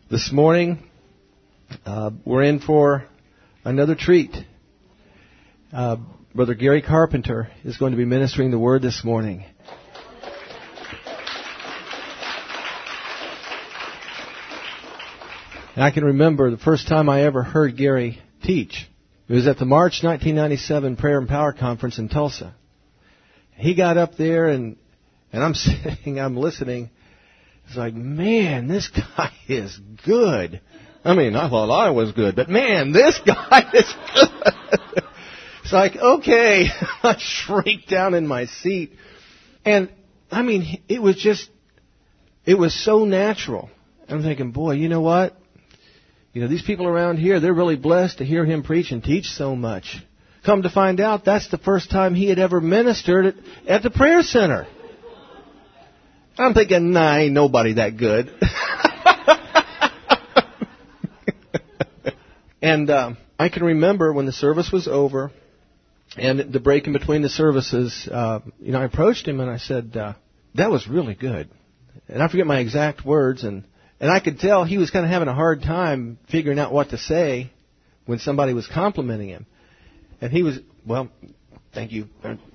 This morning, we're in for another treat. Brother Gary Carpenter is going to be ministering the Word this morning. And I can remember the first time I ever heard Gary teach. It was at the March 1997 Prayer and Power Conference in Tulsa. He got up there and I'm sitting, I'm listening. It's like, man, this guy is good. I mean, I thought I was good, but man, this guy is good. It's like, okay, I shrieked down in my seat. And, I mean, it was so natural. I'm thinking, boy, you know what? You know, these people around here, they're really blessed to hear him preach and teach so much. Come to find out, that's the first time he had ever ministered at the prayer center. I'm thinking, nah, ain't nobody that good. And I can remember when the service was over and the break in between the services, I approached him and I said, that was really good. And I forget my exact words, and I could tell he was kind of having a hard time figuring out what to say when somebody was complimenting him. And he was, well, thank you.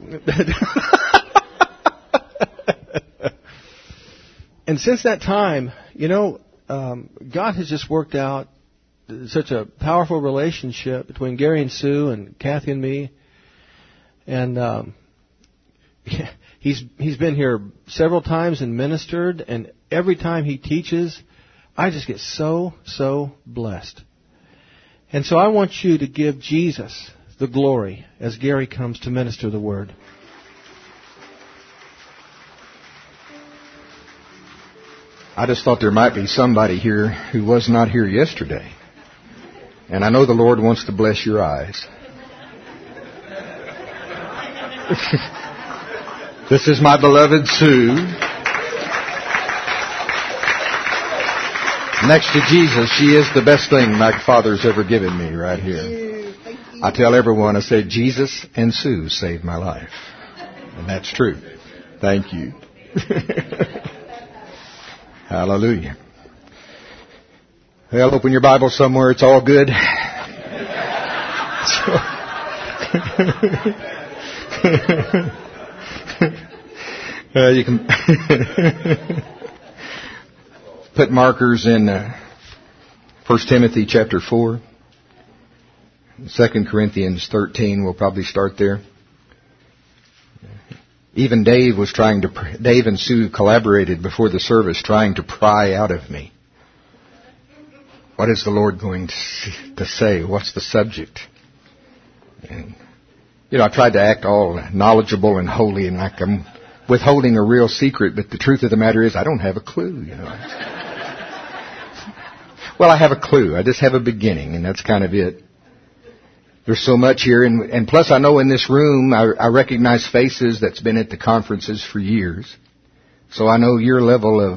And since that time, God has just worked out such a powerful relationship between Gary and Sue and Kathy and me. And he's been here several times and ministered, and every time he teaches, I just get so blessed. And so I want you to give Jesus the glory as Gary comes to minister the Word. I just thought there might be somebody here who was not here yesterday. And I know the Lord wants to bless your eyes. This is my beloved Sue. Next to Jesus, she is the best thing my Father's ever given me right here. I tell everyone, I say, Jesus and Sue saved my life. And that's true. Thank you. Hallelujah. Well, open your Bible somewhere. It's all good. You can put markers in 1 Timothy chapter 4. 2 Corinthians 13. We'll probably start there. Even Dave and Sue collaborated before the service trying to pry out of me. What is the Lord going to say? What's the subject? And, I tried to act all knowledgeable and holy and like I'm withholding a real secret, but the truth of the matter is I don't have a clue, Well, I have a clue. I just have a beginning, and that's kind of it. There's so much here, and plus I know in this room I recognize faces that's been at the conferences for years. So I know your level of,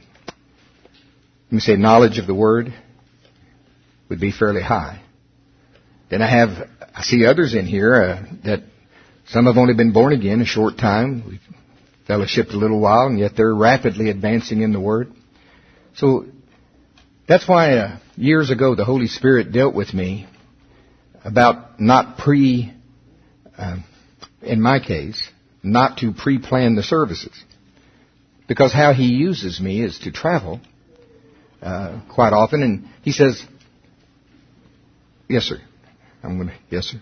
knowledge of the Word would be fairly high. Then I see others in here that some have only been born again a short time. We've fellowshipped a little while, and yet they're rapidly advancing in the Word. So that's why years ago the Holy Spirit dealt with me about not in my case, not to pre-plan the services. Because how He uses me is to travel quite often. And He says, yes, sir. Yes, sir.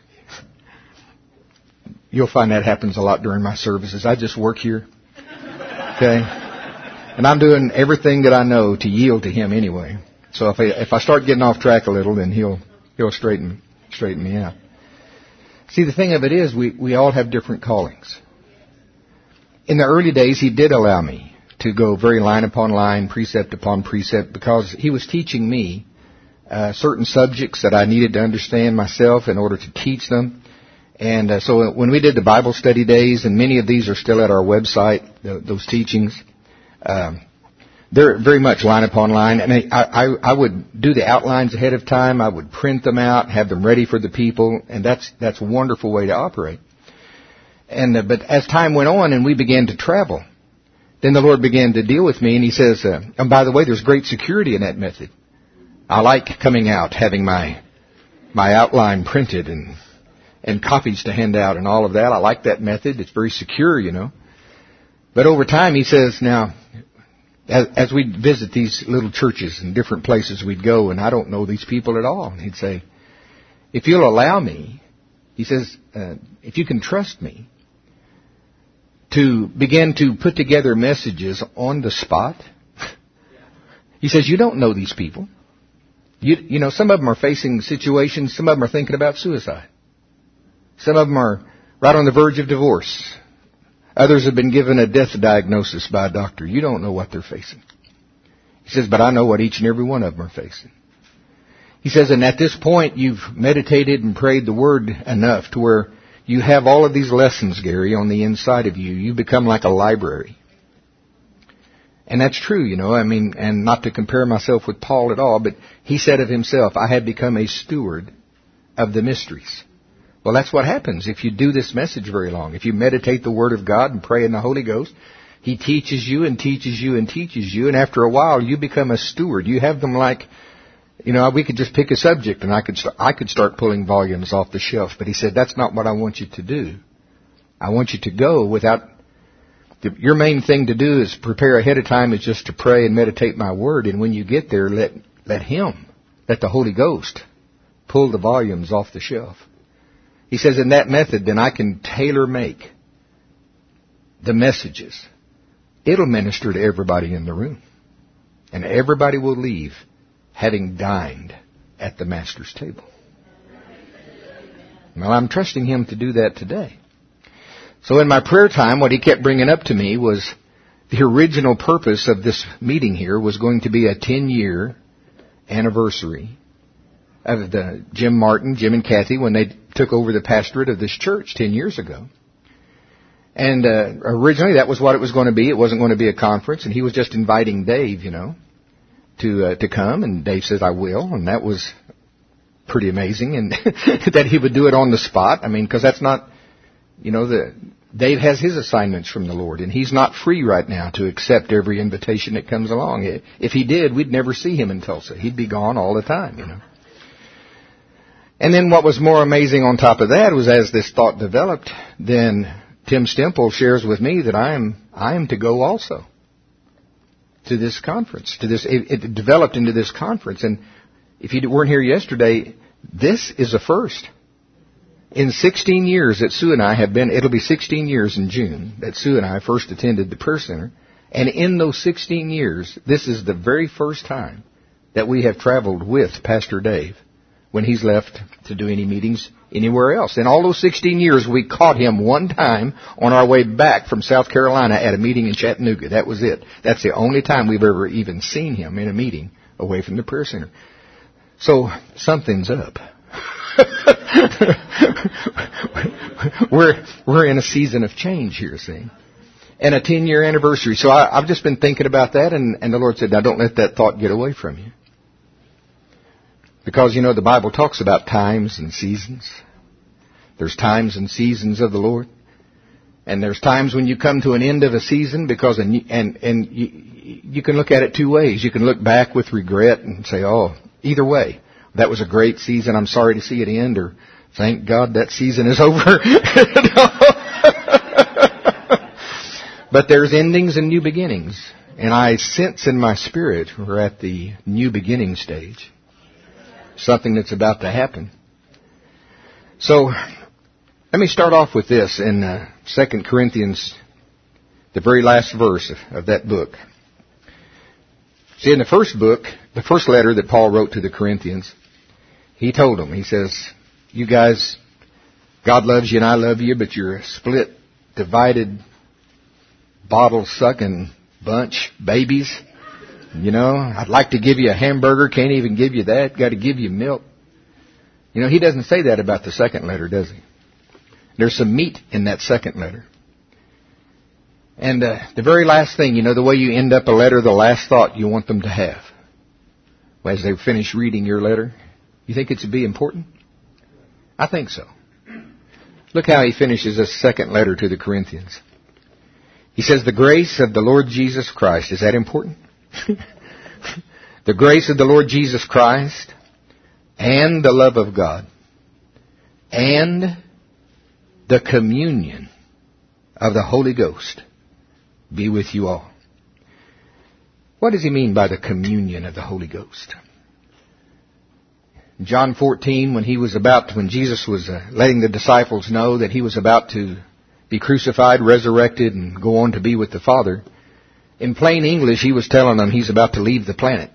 You'll find that happens a lot during my services. I just work here. Okay? And I'm doing everything that I know to yield to Him anyway. So if I start getting off track a little, then He'll straighten me out. See, the thing of it is, we all have different callings. In the early days, He did allow me to go very line upon line, precept upon precept, because He was teaching me certain subjects that I needed to understand myself in order to teach them. And so when we did the Bible study days, and many of these are still at our website, those teachings, they're very much line upon line. And I would do the outlines ahead of time. I would print them out, have them ready for the people, and that's a wonderful way to operate. And but as time went on and we began to travel, then the Lord began to deal with me, and He says, and by the way, there's great security in that method. I like coming out, having my outline printed and copies to hand out and all of that. I like that method. It's very secure, you know. But over time, he says, now, as we'd visit these little churches and different places we'd go, and I don't know these people at all, and he'd say, if you'll allow me, he says, if you can trust me, to begin to put together messages on the spot. He says, you don't know these people. You know, some of them are facing situations, some of them are thinking about suicide. Some of them are right on the verge of divorce. Others have been given a death diagnosis by a doctor. You don't know what they're facing. He says, but I know what each and every one of them are facing. He says, and at this point, you've meditated and prayed the Word enough to where you have all of these lessons, Gary, on the inside of you. You become like a library. And that's true, you know. I mean, and not to compare myself with Paul at all, but he said of himself, I have become a steward of the mysteries. Well, that's what happens if you do this message very long. If you meditate the Word of God and pray in the Holy Ghost, He teaches you and teaches you and teaches you, and after a while you become a steward. You have them like, you know, we could just pick a subject and I could start pulling volumes off the shelf. But he said, that's not what I want you to do. I want you to go without, your main thing to do is prepare ahead of time is just to pray and meditate my Word. And when you get there, let the Holy Ghost pull the volumes off the shelf. He says, in that method, then I can tailor-make the messages. It'll minister to everybody in the room. And everybody will leave having dined at the Master's table. Well, I'm trusting Him to do that today. So in my prayer time, what he kept bringing up to me was the original purpose of this meeting here was going to be a 10-year anniversary of Jim and Kathy when they took over the pastorate of this church 10 years ago. And originally that was what it was going to be. It wasn't going to be a conference, and he was just inviting Dave, you know, to come. And Dave says, I will. And that was pretty amazing, and that he would do it on the spot. I mean, because that's not, you know, Dave has his assignments from the Lord, and he's not free right now to accept every invitation that comes along. If he did, we'd never see him in Tulsa. He'd be gone all the time, you know. And then what was more amazing on top of that was as this thought developed, then Tim Stemple shares with me that I am to go also to this conference. It developed into this conference. And if you weren't here yesterday, this is a first. In 16 years that Sue and I have been, it'll be 16 years in June that Sue and I first attended the prayer center. And in those 16 years, this is the very first time that we have traveled with Pastor Dave when he's left to do any meetings anywhere else. In all those 16 years, we caught him one time on our way back from South Carolina at a meeting in Chattanooga. That was it. That's the only time we've ever even seen him in a meeting away from the prayer center. So something's up. We're in a season of change here, see? And a 10-year anniversary. So I've just been thinking about that, and the Lord said, now don't let that thought get away from you. Because, you know, the Bible talks about times and seasons. There's times and seasons of the Lord. And there's times when you come to an end of a season because, you can look at it two ways. You can look back with regret and say, oh, either way, that was a great season. I'm sorry to see it end, or thank God that season is over. But there's endings and new beginnings. And I sense in my spirit we're at the new beginning stage. Something that's about to happen. So, let me start off with this in 2 Corinthians, the very last verse of that book. See, in the first book, the first letter that Paul wrote to the Corinthians, he told them, he says, you guys, God loves you and I love you, but you're a split, divided, bottle-sucking bunch, babies. You know, I'd like to give you a hamburger, can't even give you that, got to give you milk. You know, he doesn't say that about the second letter, does he? There's some meat in that second letter. And the very last thing, you know, the way you end up a letter, the last thought you want them to have as they finish reading your letter, you think it should be important? I think so. Look how he finishes this second letter to the Corinthians. He says, the grace of the Lord Jesus Christ. Is that important? the grace of the Lord Jesus Christ, and the love of God, and the communion of the Holy Ghost be with you all. What does he mean by the communion of the Holy Ghost? In John 14, when Jesus was letting the disciples know that he was about to be crucified, resurrected, and go on to be with the Father, in plain English, he was telling them he's about to leave the planet.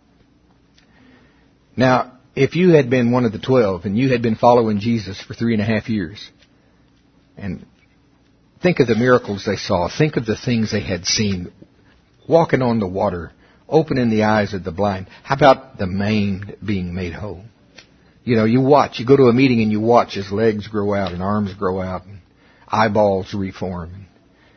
Now, if you had been one of the 12 and you had been following Jesus for 3.5 years, and think of the miracles they saw, think of the things they had seen, walking on the water, opening the eyes of the blind. How about the maimed being made whole? You know, you go to a meeting and you watch as legs grow out and arms grow out and eyeballs reform.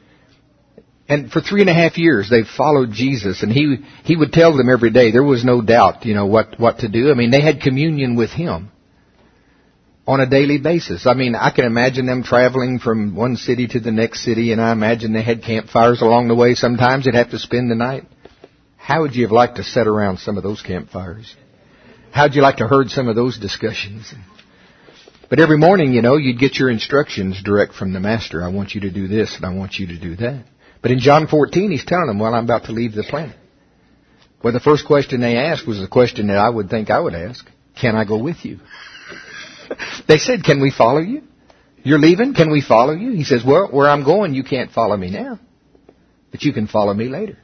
And for 3.5 years, they've followed Jesus, and he would tell them every day. There was no doubt, what to do. I mean, they had communion with him on a daily basis. I mean, I can imagine them traveling from one city to the next city, and I imagine they had campfires along the way. Sometimes they'd have to spend the night. How would you have liked to sit around some of those campfires? How'd you like to heard some of those discussions? But every morning, you'd get your instructions direct from the Master. I want you to do this, and I want you to do that. But in John 14, he's telling them, I'm about to leave the planet. Well, the first question they asked was the question that I would think I would ask. Can I go with you? They said, can we follow you? You're leaving? Can we follow you? He says, well, where I'm going, you can't follow me now. But you can follow me later.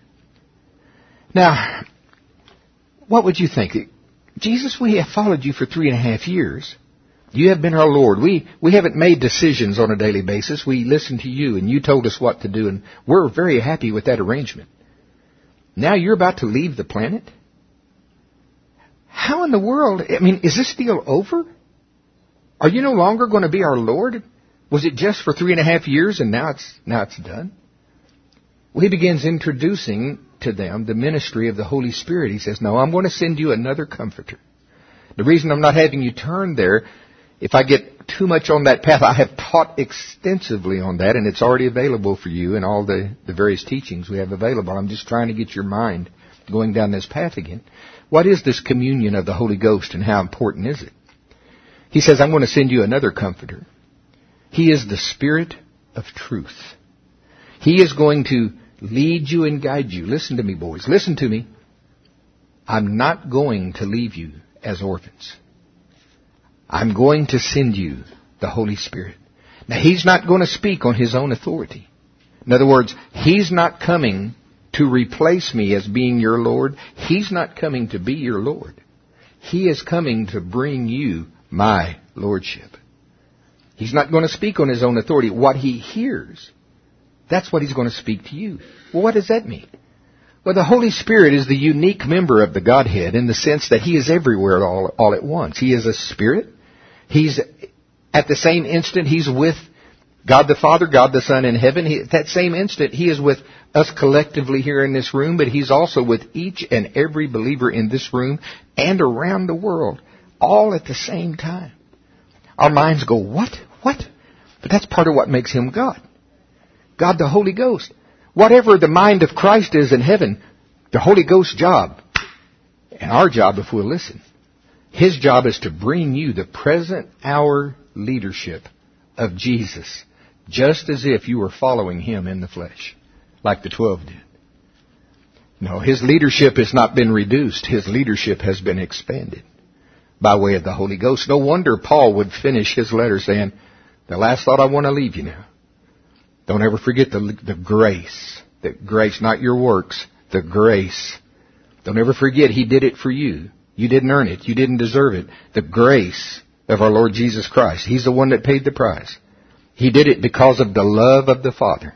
Now, what would you think? Jesus, we have followed you for 3.5 years. You have been our Lord. We haven't made decisions on a daily basis. We listened to you, and you told us what to do, and we're very happy with that arrangement. Now you're about to leave the planet? How in the world, is this deal over? Are you no longer going to be our Lord? Was it just for 3.5 years, and now it's done? Well, he begins introducing to them the ministry of the Holy Spirit. He says, no, I'm going to send you another comforter. The reason I'm not having you turn there, if I get too much on that path, I have taught extensively on that, and it's already available for you in all the various teachings we have available. I'm just trying to get your mind going down this path again. What is this communion of the Holy Ghost, and how important is it? He says, I'm going to send you another comforter. He is the Spirit of truth. He is going to lead you and guide you. Listen to me, boys. Listen to me. I'm not going to leave you as orphans. I'm going to send you the Holy Spirit. Now, He's not going to speak on His own authority. In other words, He's not coming to replace me as being your Lord. He's not coming to be your Lord. He is coming to bring you my Lordship. He's not going to speak on His own authority. What He hears, that's what He's going to speak to you. Well, what does that mean? Well, the Holy Spirit is the unique member of the Godhead in the sense that He is everywhere all at once. He is a Spirit. He's, at the same instant, He's with God the Father, God the Son in heaven. At that same instant, He is with us collectively here in this room, but He's also with each and every believer in this room and around the world, all at the same time. Our minds go, what? What? But that's part of what makes Him God. God the Holy Ghost. Whatever the mind of Christ is in heaven, the Holy Ghost's job, and our job if we'll listen, His job is to bring you the present hour leadership of Jesus, just as if you were following Him in the flesh, like the 12 did. No, His leadership has not been reduced. His leadership has been expanded by way of the Holy Ghost. No wonder Paul would finish his letter saying, the last thought I want to leave you now. Don't ever forget the grace. The grace, not your works. The grace. Don't ever forget He did it for you. You didn't earn it. You didn't deserve it. The grace of our Lord Jesus Christ. He's the one that paid the price. He did it because of the love of the Father.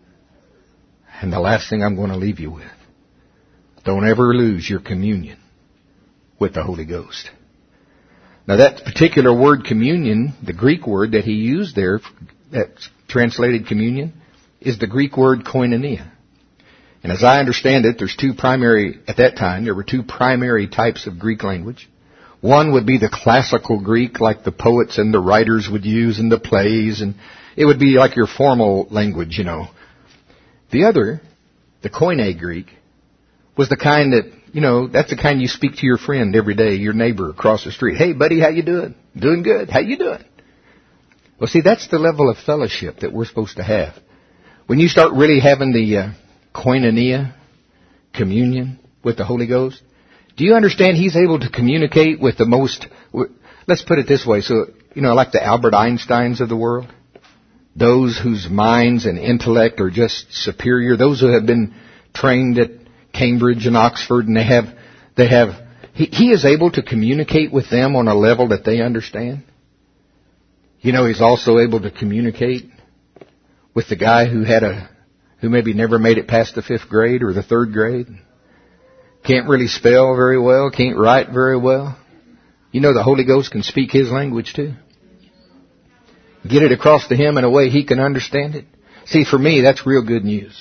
And the last thing I'm going to leave you with. Don't ever lose your communion with the Holy Ghost. Now that particular word communion, the Greek word that he used there, that's translated communion, is the Greek word koinonia. And as I understand it, at that time, there were two primary types of Greek language. One would be the classical Greek, like the poets and the writers would use in the plays, and it would be like your formal language, The other, the Koine Greek, was the kind that that's the kind you speak to your friend every day, your neighbor across the street. Hey, buddy, how you doing? Doing good. How you doing? Well, see, that's the level of fellowship that we're supposed to have. When you start really having the koinonia, communion with the Holy Ghost, do you understand He's able to communicate with the most, let's put it this way, so, like the Albert Einsteins of the world, those whose minds and intellect are just superior, those who have been trained at Cambridge and Oxford, and He is able to communicate with them on a level that they understand. He's also able to communicate with the guy who maybe never made it past the 5th grade or the 3rd grade. Can't really spell very well, can't write very well. The Holy Ghost can speak his language too. Get it across to him in a way he can understand it. See, for me, that's real good news.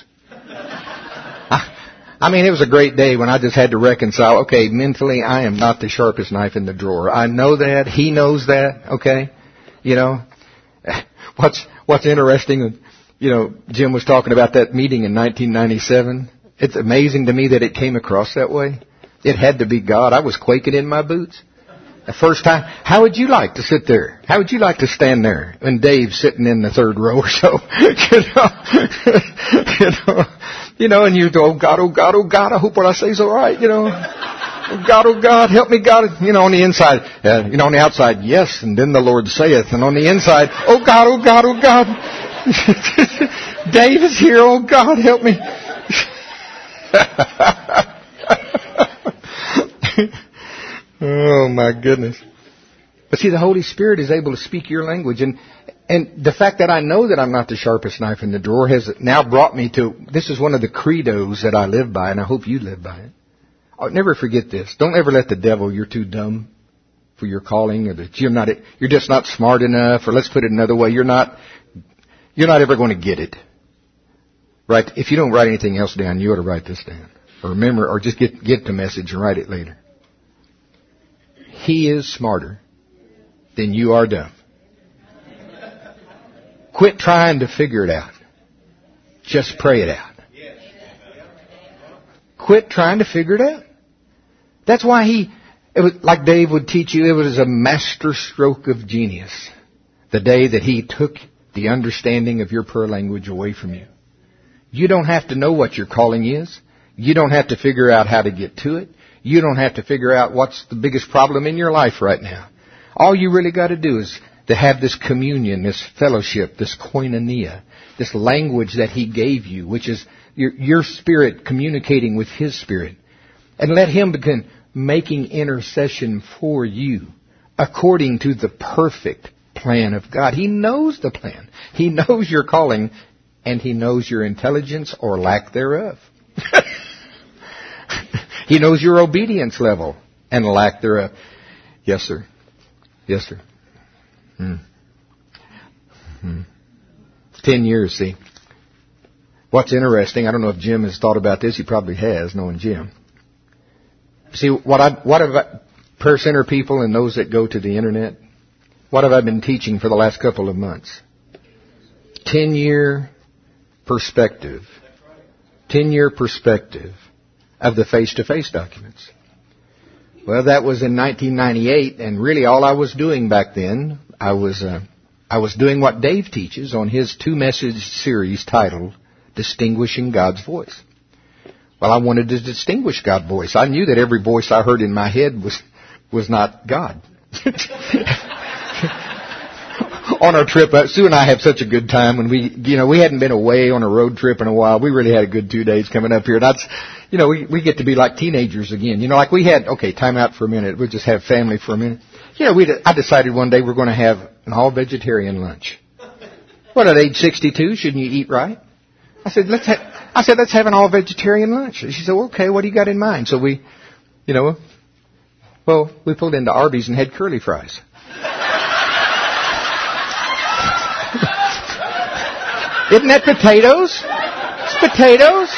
It was a great day when I just had to reconcile, okay, mentally, I am not the sharpest knife in the drawer. I know that. He knows that, okay? What's interesting, Jim was talking about that meeting in 1997. It's amazing to me that it came across that way. It had to be God. I was quaking in my boots. The first time, how would you like to sit there? How would you like to stand there? And Dave's sitting in the 3rd row or so. And you go, oh God, I hope what I say is all right, oh God, help me, God. On the inside, on the outside, yes, and then the Lord saith. And on the inside, oh God. Dave is here, oh God, help me. Oh my goodness. But see, the Holy Spirit is able to speak your language, and the fact that I know that I'm not the sharpest knife in the drawer has now brought me to, this is one of the credos that I live by, and I hope you live by it. I'll never forget this. Don't ever let the devil, you're too dumb for your calling, or that you're just not smart enough, or let's put it another way, you're not ever going to get it. Right? If you don't write anything else down, you ought to write this down. Or remember, or just get the message and write it later. He is smarter than you are dumb. Quit trying to figure it out. Just pray it out. Quit trying to figure it out. That's why it was like Dave would teach you, it was a master stroke of genius. The day that he took the understanding of your prayer language away from you. You don't have to know what your calling is. You don't have to figure out how to get to it. You don't have to figure out what's the biggest problem in your life right now. All you really got to do is to have this communion, this fellowship, this koinonia, this language that He gave you, which is your spirit communicating with His spirit. And let Him begin making intercession for you according to the perfect plan of God. He knows the plan. He knows your calling, and He knows your intelligence or lack thereof. He knows your obedience level and lack thereof. Yes, sir. Yes, sir. 10 years, see. What's interesting, I don't know if Jim has thought about this. He probably has, knowing Jim. See, what have Prayer Center people and those that go to the internet, what have I been teaching for the last couple of months? 10-year perspective. 10-year perspective of the face-to-face documents. Well, that was in 1998, and really all I was doing back then, I was doing what Dave teaches on his 2-message series titled Distinguishing God's Voice. Well, I wanted to distinguish God's voice. I knew that every voice I heard in my head was not God. On our trip, Sue and I had such a good time when we hadn't been away on a road trip in a while. We really had a good 2 days coming up here. That's, we get to be like teenagers again. Like we had, okay, time out for a minute. We'll just have family for a minute. I decided one day we're going to have an all-vegetarian lunch. What, at age 62, shouldn't you eat right? I said, let's have an all-vegetarian lunch. She said, okay, what do you got in mind? So we pulled into Arby's and had curly fries. Isn't that potatoes? It's potatoes.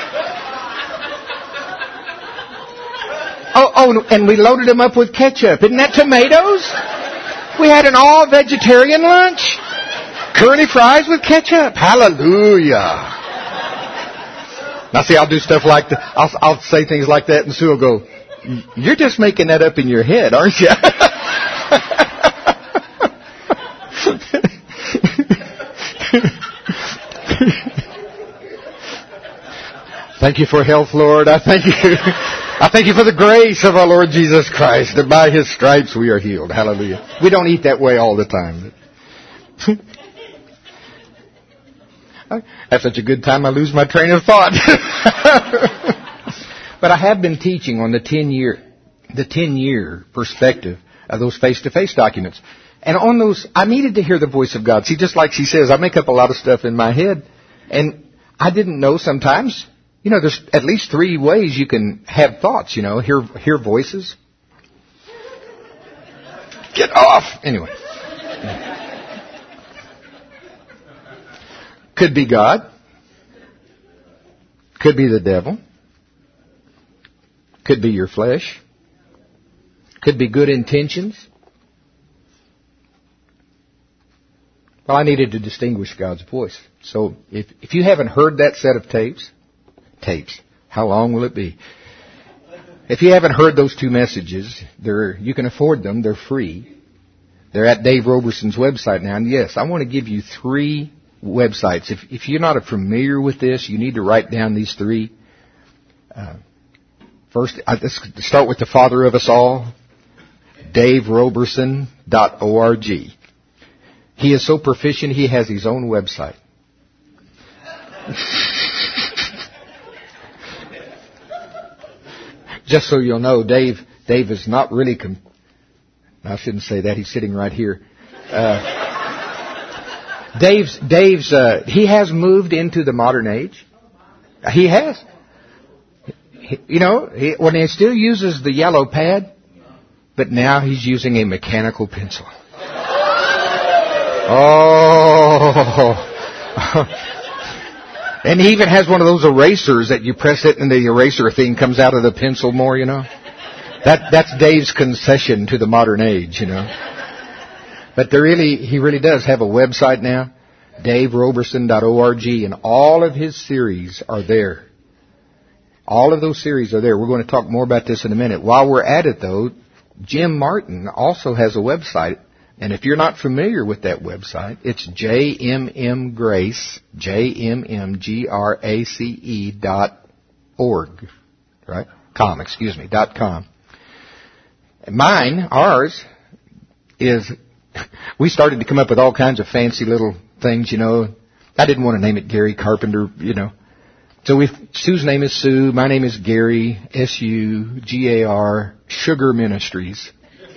Oh, and we loaded them up with ketchup. Isn't that tomatoes? We had an all-vegetarian lunch. Curly fries with ketchup. Hallelujah. Now see, I'll do stuff like that. I'll say things like that, and Sue will go, "You're just making that up in your head, aren't you?" Thank you for health, Lord. I thank you. I thank you for the grace of our Lord Jesus Christ, that by His stripes we are healed. Hallelujah. We don't eat that way all the time. I have such a good time I lose my train of thought. But I have been teaching on the 10-year perspective of those face-to-face documents. And on those, I needed to hear the voice of God. See, just like she says, I make up a lot of stuff in my head. And I didn't know sometimes, there's at least 3 ways you can have thoughts, hear voices. Get off! Anyway. Could be God. Could be the devil. Could be your flesh. Could be good intentions. Well, I needed to distinguish God's voice. So if you haven't heard that set of tapes, how long will it be? If you haven't heard those 2 messages, you can afford them. They're free. They're at Dave Roberson's website now. And yes, I want to give you 3 websites. If you're not familiar with this, you need to write down these 3. First, let's start with the father of us all, DaveRoberson.org. He is so proficient, he has his own website. Just so you'll know, Dave is not really... I shouldn't say that. He's sitting right here. Dave's he has moved into the modern age. He has. When he still uses the yellow pad, but now he's using a mechanical pencil. Oh. And he even has one of those erasers that you press it and the eraser thing comes out of the pencil more, That's Dave's concession to the modern age, But he really does have a website now, DaveRoberson.org, and all of his series are there. All of those series are there. We're going to talk more about this in a minute. While we're at it, though, Jim Martin also has a website. And if you're not familiar with that website, it's JMMGrace.org. Right? .com. Ours is, we started to come up with all kinds of fancy little things, I didn't want to name it Gary Carpenter, So Sue's name is Sue, my name is Gary, SUGAR, Sugar Ministries.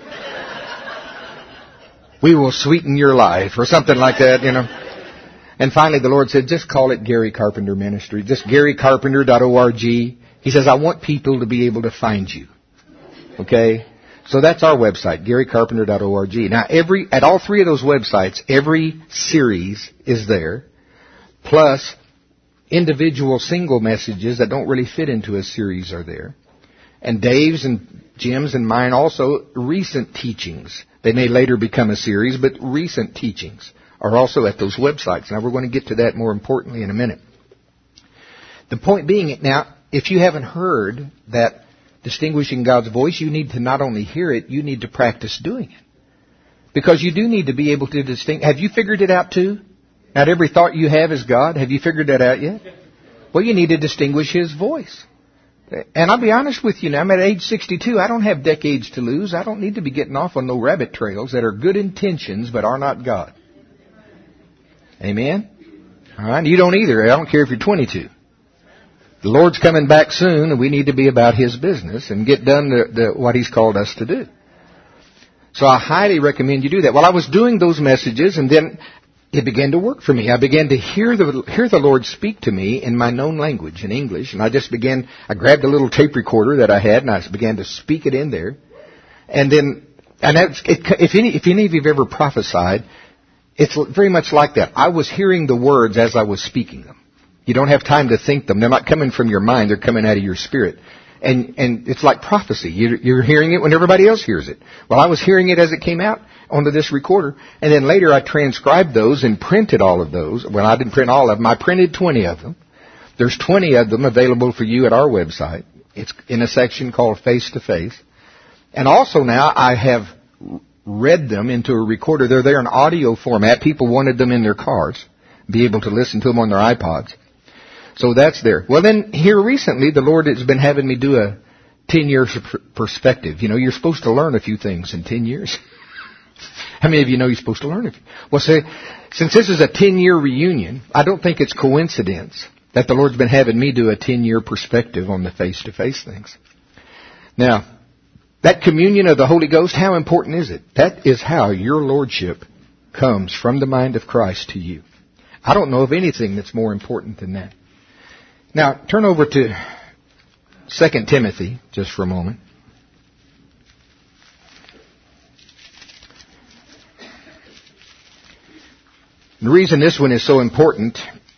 We will sweeten your life, or something like that, And finally the Lord said, just call it Gary Carpenter Ministry, just GaryCarpenter.org. He says, I want people to be able to find you. Okay? So that's our website, GaryCarpenter.org. Now, at all 3 of those websites, every series is there, plus individual single messages that don't really fit into a series are there. And Dave's and Jim's and mine also, recent teachings. They may later become a series, but recent teachings are also at those websites. Now, we're going to get to that more importantly in a minute. The point being, now, if you haven't heard that distinguishing God's voice, you need to not only hear it, you need to practice doing it. Because you do need to be able to distinguish. Have you figured it out too? Not every thought you have is God. Have you figured that out yet? Well, you need to distinguish His voice. And I'll be honest with you now, I'm at age 62. I don't have decades to lose. I don't need to be getting off on no rabbit trails that are good intentions but are not God. Amen? All right? You don't either. I don't care if you're 22. The Lord's coming back soon, and we need to be about His business and get done what He's called us to do. So I highly recommend you do that. Well, I was doing those messages, and then it began to work for me. I began to hear the Lord speak to me in my known language, in English, and I grabbed a little tape recorder that I had, and I began to speak it in there. And if any of you have ever prophesied, it's very much like that. I was hearing the words as I was speaking them. You don't have time to think them. They're not coming from your mind. They're coming out of your spirit. And it's like prophecy. You're hearing it when everybody else hears it. Well, I was hearing it as it came out onto this recorder. And then later I transcribed those and printed all of those. Well, I didn't print all of them. I printed 20 of them. There's 20 of them available for you at our website. It's in a section called Face to Face. And also now I have read them into a recorder. They're there in audio format. People wanted them in their cars, be able to listen to them on their iPods. So that's there. Well, then here recently, the Lord has been having me do a 10-year perspective. You know, you're supposed to learn a few things in 10 years. How many of you know you're supposed to learn a few? Well, say, since this is a 10-year reunion, I don't think it's coincidence that the Lord's been having me do a 10-year perspective on the face-to-face things. Now, that communion of the Holy Ghost, how important is it? That is how your lordship comes from the mind of Christ to you. I don't know of anything that's more important than that. Now, turn over to 2 Timothy just for a moment. The reason this one is so important,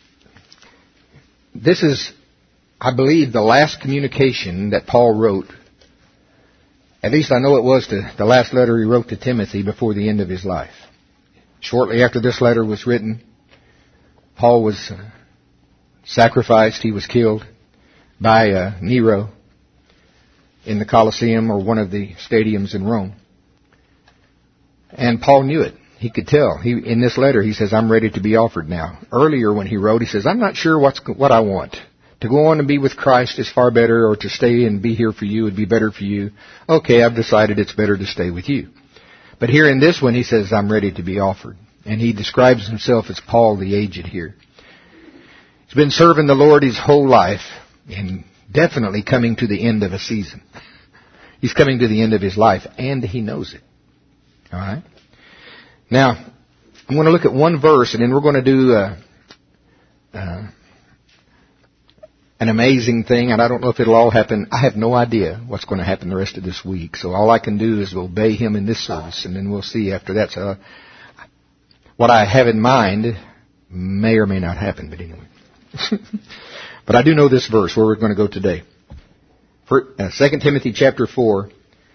this is, I believe, the last communication that Paul wrote. At least I know it was the last letter he wrote to Timothy before the end of his life. Shortly after this letter was written, Paul was sacrificed. He was killed by Nero in the Colosseum or one of the stadiums in Rome. And Paul knew it. He could tell. In this letter, he says, I'm ready to be offered now. Earlier when he wrote, he says, I'm not sure what I want. To go on and be with Christ is far better, or to stay and be here for you would be better for you. Okay, I've decided it's better to stay with you. But here in this one, he says, I'm ready to be offered. And he describes himself as Paul the Aged here. He's been serving the Lord his whole life and definitely coming to the end of a season. He's coming to the end of his life, and he knows it. All right? Now, I'm going to look at one verse, and then we're going to do an amazing thing, and I don't know if it'll all happen. I have no idea what's going to happen the rest of this week, so all I can do is obey him in this service, and then we'll see after that. So what I have in mind may or may not happen, but anyway. But I do know this verse where we're going to go today. 2 Timothy chapter 4.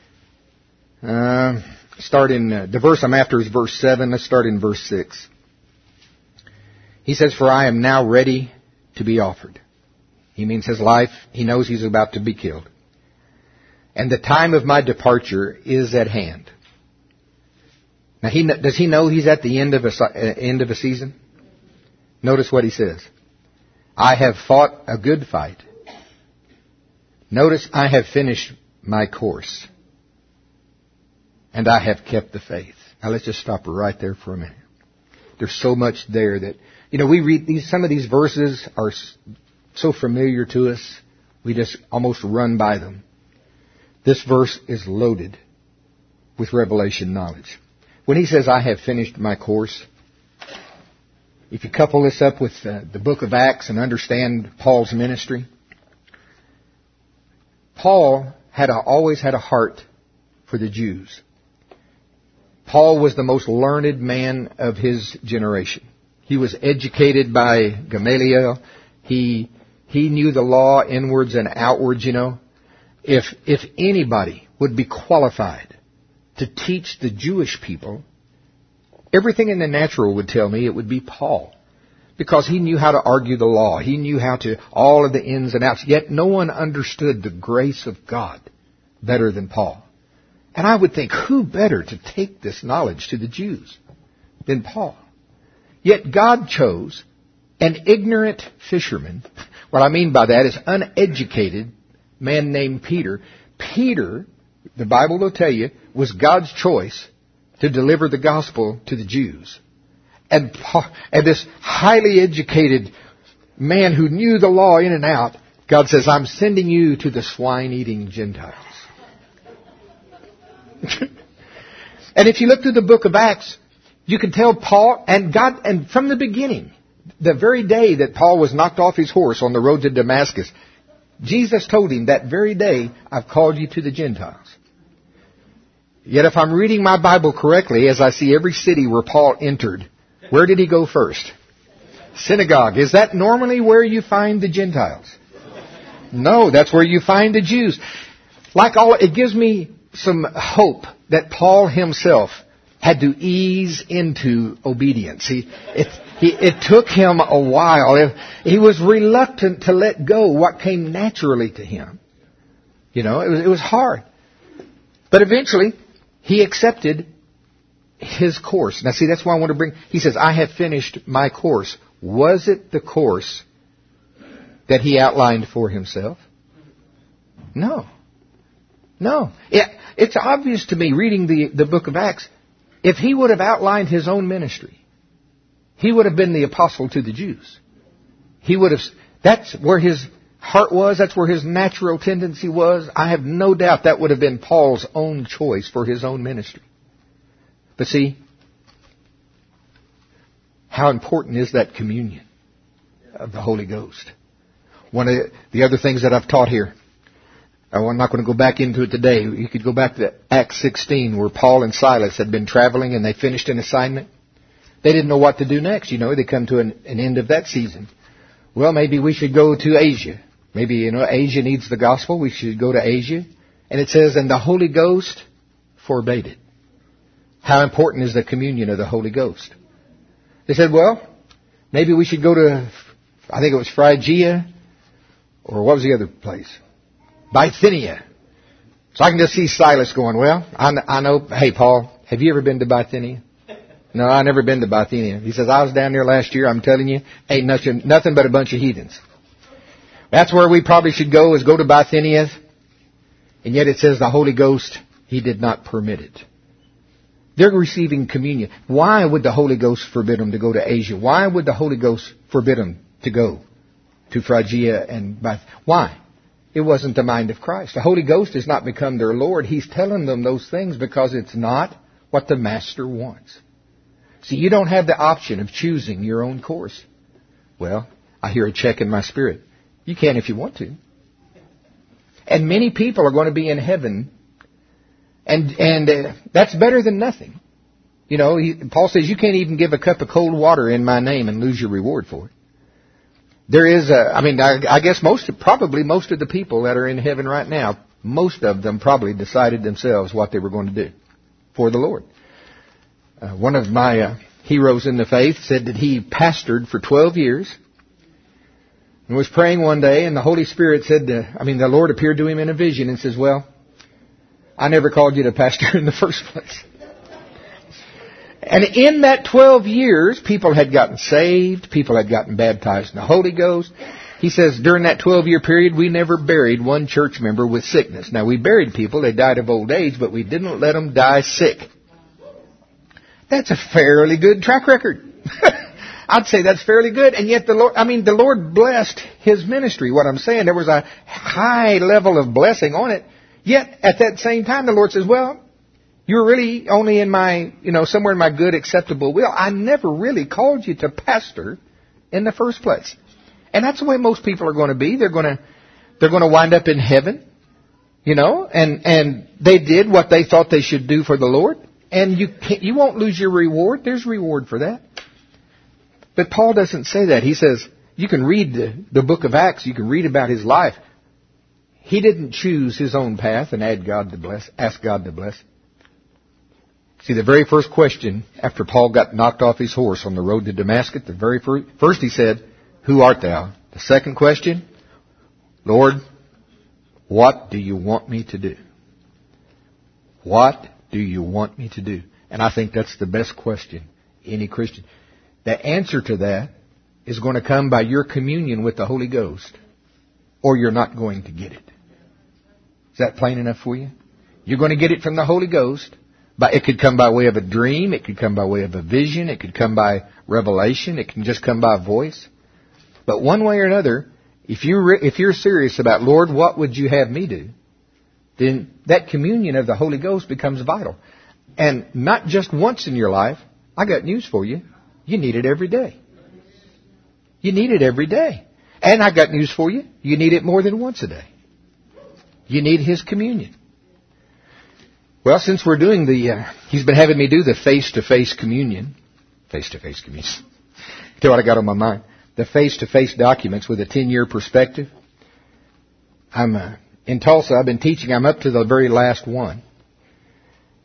Start in, the verse I'm after is verse 7. Let's start in verse 6. He says, for I am now ready to be offered. He means his life. He knows he's about to be killed. And the time of my departure is at hand. Now, does he know he's at the end of a season? Notice what he says. I have fought a good fight. Notice I have finished my course. And I have kept the faith. Now let's just stop right there for a minute. There's so much there that, we read some of these verses are so familiar to us, we just almost run by them. This verse is loaded with revelation knowledge. When he says, I have finished my course, if you couple this up with the book of Acts and understand Paul's ministry, Paul always had a heart for the Jews. Paul was the most learned man of his generation. He was educated by Gamaliel. He knew the law inwards and outwards, If anybody would be qualified to teach the Jewish people, everything in the natural would tell me it would be Paul. Because he knew how to argue the law. He knew all of the ins and outs. Yet no one understood the grace of God better than Paul. And I would think, who better to take this knowledge to the Jews than Paul? Yet God chose an ignorant fisherman. What I mean by that is uneducated man named Peter. Peter, the Bible will tell you, was God's choice to deliver the gospel to the Jews. And this highly educated man who knew the law in and out, God says, I'm sending you to the swine-eating Gentiles. And if you look through the book of Acts, you can tell Paul and God, and from the beginning, the very day that Paul was knocked off his horse on the road to Damascus, Jesus told him that very day, I've called you to the Gentiles. Yet if I'm reading my Bible correctly, as I see every city where Paul entered, where did he go first? Synagogue. Is that normally where you find the Gentiles? No, that's where you find the Jews. It gives me some hope that Paul himself had to ease into obedience. It took him a while. He was reluctant to let go what came naturally to him. You know, it was hard. But eventually, he accepted his course. Now see, that's why I want to bring, he says, I have finished my course. Was it the course that he outlined for himself? No. No. It's obvious to me, reading the book of Acts, if he would have outlined his own ministry, he would have been the apostle to the Jews. He would have, that's where his heart was, that's where his natural tendency was. I have no doubt that would have been Paul's own choice for his own ministry. But see, how important is that communion of the Holy Ghost? One of the other things that I've taught here, I'm not going to go back into it today. You could go back to Acts 16 where Paul and Silas had been traveling and they finished an assignment. They didn't know what to do next. You know, they come to an end of that season. Well, maybe we should go to Asia. Maybe, you know, Asia needs the gospel. We should go to Asia. And it says, and the Holy Ghost forbade it. How important is the communion of the Holy Ghost? They said, well, maybe we should go to, I think it was Phrygia, or what was the other place? Bithynia. So I can just see Silas going, well, I know, hey, Paul, have you ever been to Bithynia? No, I've never been to Bithynia. He says, I was down there last year. I'm telling you, ain't nothing but a bunch of heathens. That's where we probably should go, is go to Bithynia. And yet it says the Holy Ghost, He did not permit it. They're receiving communion. Why would the Holy Ghost forbid them to go to Asia? Why would the Holy Ghost forbid them to go to Phrygia and Bithynia? Why? It wasn't the mind of Christ. The Holy Ghost has not become their Lord. He's telling them those things because it's not what the Master wants. See, you don't have the option of choosing your own course. Well, I hear a check in my spirit. You can if you want to. And many people are going to be in heaven, and that's better than nothing. You know, Paul says you can't even give a cup of cold water in my name and lose your reward for it. There is I guess probably most of the people that are in heaven right now, most of them probably decided themselves what they were going to do for the Lord. One of my heroes in the faith said that he pastored for 12 years and was praying one day, and the Holy Spirit said, the Lord appeared to him in a vision and says, well, I never called you to pastor in the first place. And in that 12 years, people had gotten saved, people had gotten baptized in the Holy Ghost. He says during that 12-year period, we never buried one church member with sickness. Now, we buried people, they died of old age, but we didn't let them die sick. That's a fairly good track record. I'd say that's fairly good. And yet the Lord blessed His ministry. What I'm saying, there was a high level of blessing on it. Yet at that same time, the Lord says, well, you're really only in my, somewhere in my good, acceptable will. I never really called you to pastor in the first place. And that's the way most people are going to be. They're going to wind up in heaven, and they did what they thought they should do for the Lord. And you won't lose your reward. There's reward for that. But Paul doesn't say that. He says, you can read the book of Acts. You can read about his life. He didn't choose his own path and ask God to bless. See, the very first question after Paul got knocked off his horse on the road to Damascus, the very first he said, who art thou? The second question, Lord, what do you want me to do? What do you want me to do? And I think that's the best question, any Christian. The answer to that is going to come by your communion with the Holy Ghost, or you're not going to get it. Is that plain enough for you? You're going to get it from the Holy Ghost. But it could come by way of a dream. It could come by way of a vision. It could come by revelation. It can just come by voice. But one way or another, if you're serious about, Lord, what would you have me do? Then that communion of the Holy Ghost becomes vital. And not just once in your life. I got news for you. You need it every day. You need it every day. And I got news for you. You need it more than once a day. You need His communion. Well, since we're doing he's been having me do the face-to-face communion. Face-to-face communion. Tell you what I got on my mind. The face-to-face documents with a 10-year perspective. I'm in Tulsa. I've been teaching. I'm up to the very last one.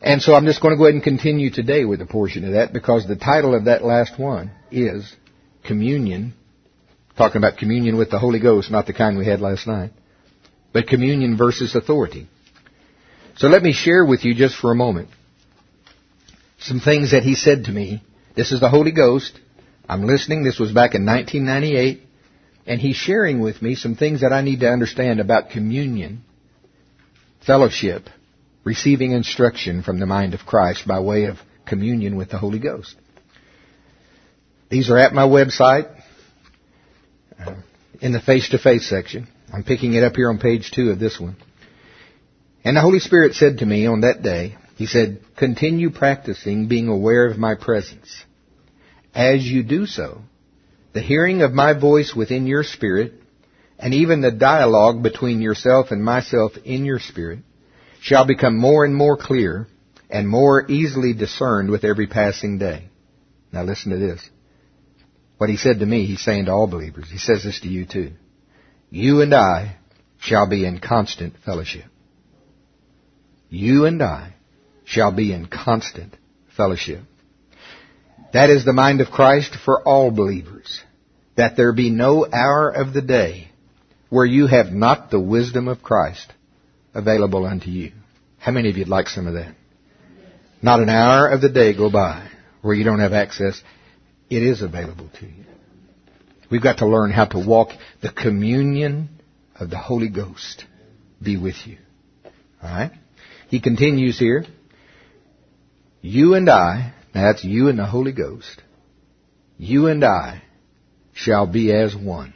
And so I'm just going to go ahead and continue today with a portion of that, because the title of that last one is Communion. Talking about communion with the Holy Ghost, not the kind we had last night, but communion versus authority. So let me share with you just for a moment some things that he said to me. This is the Holy Ghost. I'm listening. This was back in 1998. And he's sharing with me some things that I need to understand about communion, fellowship, receiving instruction from the mind of Christ by way of communion with the Holy Ghost. These are at my website in the face-to-face section. I'm picking it up here on page 2 of this one. And the Holy Spirit said to me on that day, he said, continue practicing being aware of my presence. As you do so, the hearing of my voice within your spirit, and even the dialogue between yourself and myself in your spirit, shall become more and more clear and more easily discerned with every passing day. Now listen to this. What he said to me, he's saying to all believers. He says this to you too. You and I shall be in constant fellowship. You and I shall be in constant fellowship. That is the mind of Christ for all believers, that there be no hour of the day where you have not the wisdom of Christ available unto you. How many of you'd like some of that? Not an hour of the day go by where you don't have access. It is available to you. We've got to learn how to walk the communion of the Holy Ghost be with you. All right? He continues here. You and I, now that's you and the Holy Ghost, you and I shall be as one,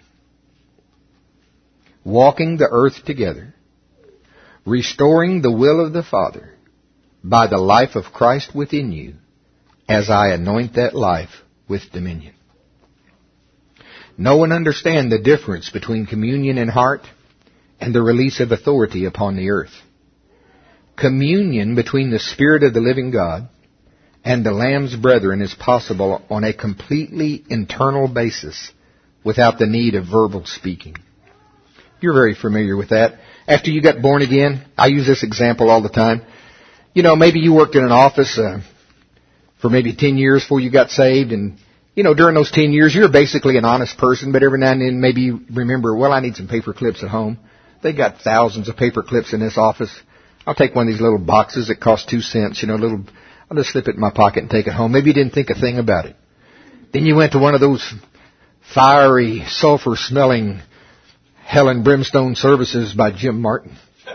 walking the earth together, restoring the will of the Father by the life of Christ within you, as I anoint that life with dominion. Know and understand the difference between communion in heart and the release of authority upon the earth. Communion between the Spirit of the living God and the Lamb's brethren is possible on a completely internal basis without the need of verbal speaking. You're very familiar with that. After you got born again, I use this example all the time. You know, maybe you worked in an office for maybe 10 years before you got saved, and you know, during those 10 years, you're basically an honest person, but every now and then maybe you remember, well, I need some paper clips at home. They got thousands of paper clips in this office. I'll take one of these little boxes that cost 2 cents, you know, I'll just slip it in my pocket and take it home. Maybe you didn't think a thing about it. Then you went to one of those fiery, sulfur-smelling hell and brimstone services by Jim Martin.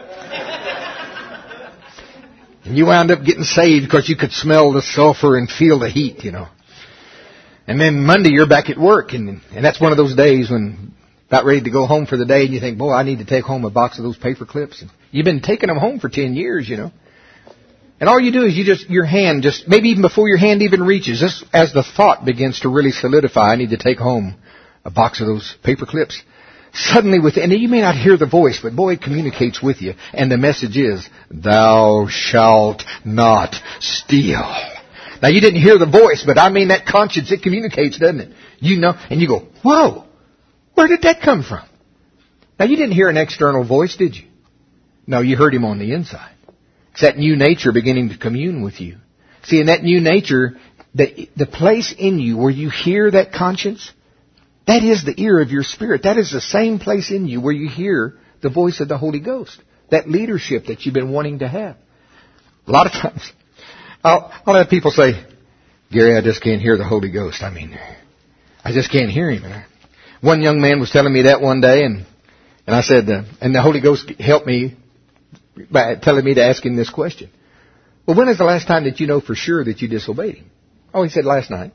And you wound up getting saved because you could smell the sulfur and feel the heat, you know. And then Monday you're back at work, and that's one of those days when about ready to go home for the day, and you think, boy, I need to take home a box of those paper clips. And you've been taking them home for 10 years, you know. And all you do is your hand maybe even before your hand even reaches, just as the thought begins to really solidify, I need to take home a box of those paper clips. Suddenly and you may not hear the voice, but boy, it communicates with you. And the message is, thou shalt not steal. Now, you didn't hear the voice, but I mean that conscience, it communicates, doesn't it? You know, and you go, whoa, where did that come from? Now, you didn't hear an external voice, did you? No, you heard him on the inside. It's that new nature beginning to commune with you. See, in that new nature, the place in you where you hear that conscience, that is the ear of your spirit. That is the same place in you where you hear the voice of the Holy Ghost. That leadership that you've been wanting to have. A lot of times, I'll have people say, Gary, I just can't hear the Holy Ghost. I mean, I just can't hear him. One young man was telling me that one day, and I said, and the Holy Ghost helped me by telling me to ask him this question. Well, when is the last time that you know for sure that you disobeyed him? Oh, he said, last night.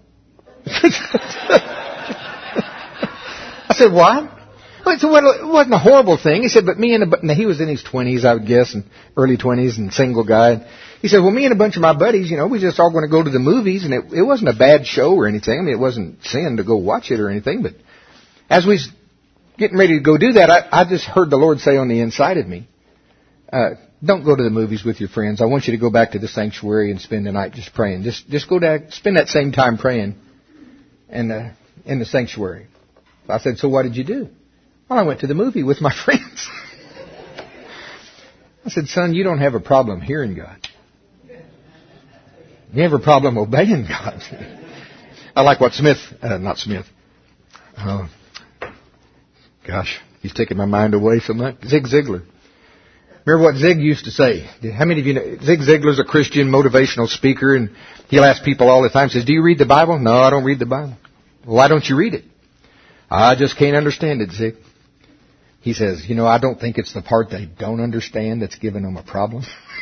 I said, what? Well, it wasn't a horrible thing. He said, but now he was in his 20s, I would guess, and early 20s, and single guy. He said, well, me and a bunch of my buddies, you know, we just all going to go to the movies, and it wasn't a bad show or anything. I mean, it wasn't sin to go watch it or anything, but as we was getting ready to go do that, I just heard the Lord say on the inside of me, don't go to the movies with your friends. I want you to go back to the sanctuary and spend the night just praying. Just go down, spend that same time praying in the sanctuary. I said, so what did you do? Well, I went to the movie with my friends. I said, son, you don't have a problem hearing God. You have a problem obeying God. I like what Zig Ziglar. Remember what Zig used to say? How many of you know? Zig Ziglar's a Christian motivational speaker, and he'll ask people all the time, says, do you read the Bible? No, I don't read the Bible. Why don't you read it? I just can't understand it, Zig. He says, I don't think it's the part they don't understand that's giving them a problem.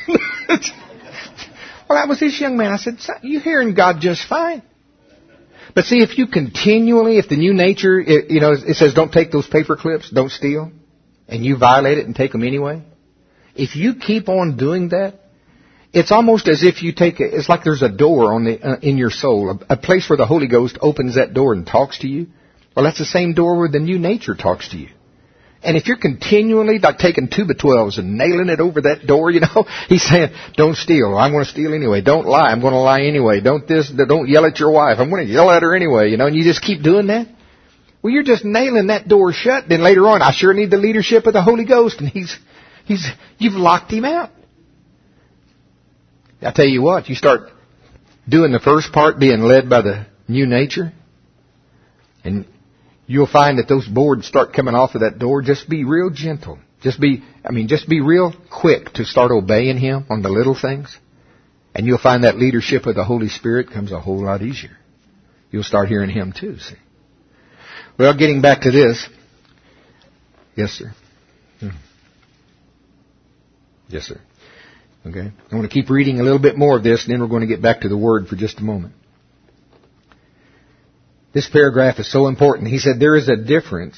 Well, that was this young man. I said, you're hearing God just fine. But see, if you continually, if the new nature, it says don't take those paper clips, don't steal, and you violate it and take them anyway, if you keep on doing that, it's almost as if you it's like there's a door in your soul, a place where the Holy Ghost opens that door and talks to you. Well, that's the same door where the new nature talks to you. And if you're continually like taking 2x12s and nailing it over that door, he's saying, don't steal. I'm going to steal anyway. Don't lie. I'm going to lie anyway. Don't yell at your wife. I'm going to yell at her anyway, and you just keep doing that. Well, you're just nailing that door shut. Then later on, I sure need the leadership of the Holy Ghost. And you've locked him out. I tell you what, you start doing the first part, being led by the new nature, and you'll find that those boards start coming off of that door. Just be real gentle. Just be real quick to start obeying Him on the little things. And you'll find that leadership of the Holy Spirit comes a whole lot easier. You'll start hearing Him too, see. Well, getting back to this. Yes, sir. Yes, sir. Okay. I want to keep reading a little bit more of this, and then we're going to get back to the Word for just a moment. This paragraph is so important. He said, there is a difference.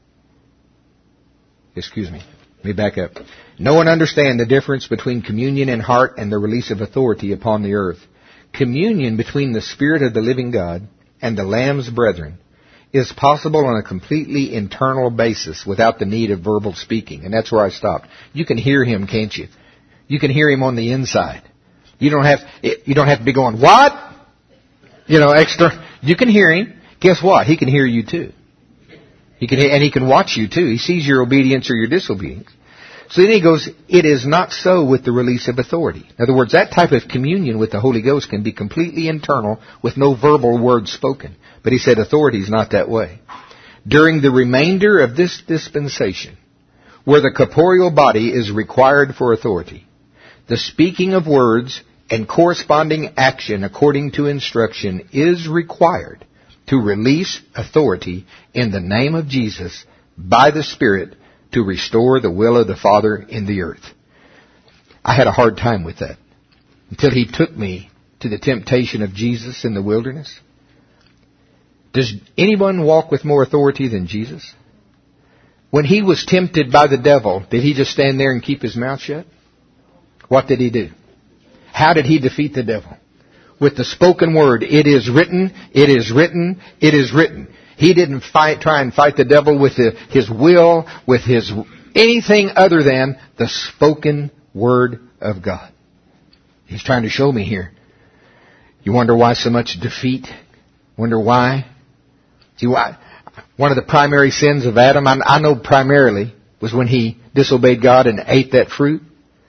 Excuse me. Let me back up. No one understands the difference between communion in heart and the release of authority upon the earth. Communion between the Spirit of the living God and the Lamb's brethren is possible on a completely internal basis without the need of verbal speaking. And that's where I stopped. You can hear Him, can't you? You can hear Him on the inside. You don't have to be going, what? Extra. You can hear Him. Guess what? He can hear you too. He can watch you too. He sees your obedience or your disobedience. So then he goes, it is not so with the release of authority. In other words, that type of communion with the Holy Ghost can be completely internal with no verbal words spoken. But he said authority is not that way. During the remainder of this dispensation, where the corporeal body is required for authority, the speaking of words and corresponding action according to instruction is required to release authority in the name of Jesus by the Spirit to restore the will of the Father in the earth. I had a hard time with that until He took me to the temptation of Jesus in the wilderness. Does anyone walk with more authority than Jesus? When He was tempted by the devil, did He just stand there and keep His mouth shut? What did He do? How did He defeat the devil? With the spoken word, it is written, it is written, it is written. He didn't try and fight the devil with his will, with his anything other than the spoken word of God. He's trying to show me here. You wonder why so much defeat? Wonder why? See, why? One of the primary sins of Adam, I know primarily, was when he disobeyed God and ate that fruit.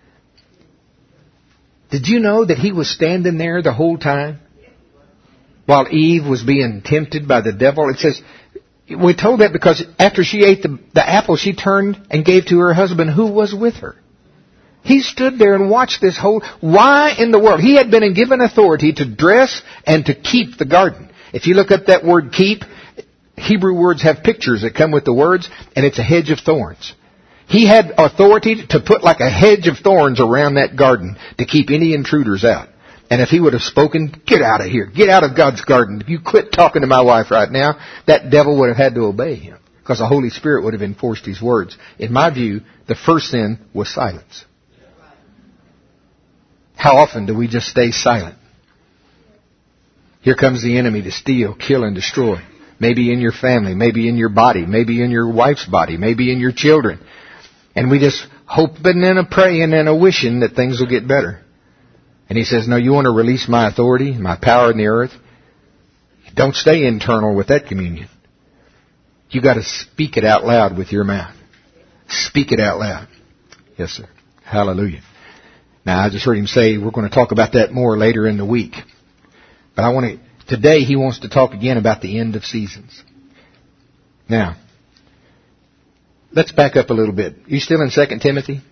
Did you know that he was standing there the whole time while Eve was being tempted by the devil? It says, we're told that because after she ate the apple, she turned and gave to her husband who was with her. He stood there and watched this whole... Why in the world? He had been given authority to dress and to keep the garden. If you look up that word keep, Hebrew words have pictures that come with the words, and it's a hedge of thorns. He had authority to put like a hedge of thorns around that garden to keep any intruders out. And if he would have spoken, get out of here, get out of God's garden. If you quit talking to my wife right now, that devil would have had to obey him because the Holy Spirit would have enforced his words. In my view, the first sin was silence. How often do we just stay silent? Here comes the enemy to steal, kill, and destroy. Maybe in your family, maybe in your body, maybe in your wife's body, maybe in your children. And we just hoping and a praying and a wishing that things will get better. And he says, no, you want to release my authority, my power in the earth? Don't stay internal with that communion. You got to speak it out loud with your mouth. Speak it out loud. Yes, sir. Hallelujah. Now, I just heard him say we're going to talk about that more later in the week. But today he wants to talk again about the end of seasons. Now, let's back up a little bit. You still in 2 Timothy?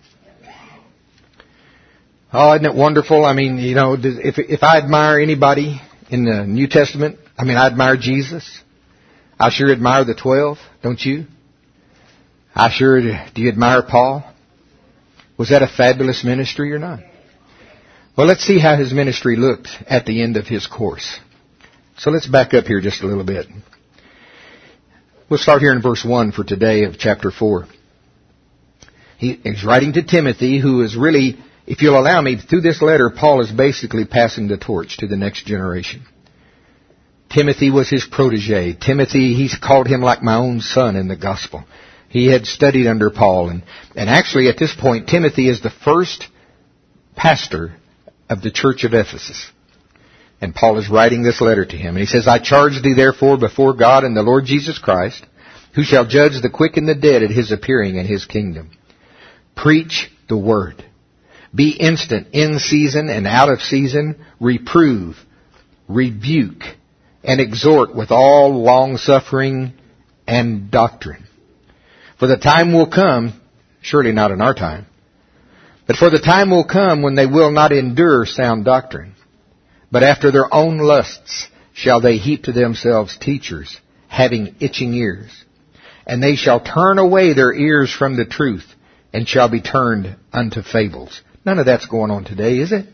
Oh, isn't it wonderful? I mean, if I admire anybody in the New Testament, I admire Jesus. I sure admire the 12, don't you? Do you admire Paul? Was that a fabulous ministry or not? Well, let's see how his ministry looked at the end of his course. So let's back up here just a little bit. We'll start here in verse 1 for today of chapter 4. He's writing to Timothy, who is really, if you'll allow me, through this letter, Paul is basically passing the torch to the next generation. Timothy was his protege. Timothy, he's called him like my own son in the gospel. He had studied under Paul. And actually, at this point, Timothy is the first pastor of the church of Ephesus. And Paul is writing this letter to him. And he says, I charge thee therefore before God and the Lord Jesus Christ, who shall judge the quick and the dead at his appearing in his kingdom. Preach the word. Be instant, in season and out of season. Reprove, rebuke, and exhort with all long-suffering and doctrine. For the time will come, surely not in our time, but for the time will come when they will not endure sound doctrine, but after their own lusts shall they heap to themselves teachers, having itching ears. And they shall turn away their ears from the truth, and shall be turned unto fables. None of that's going on today, is it?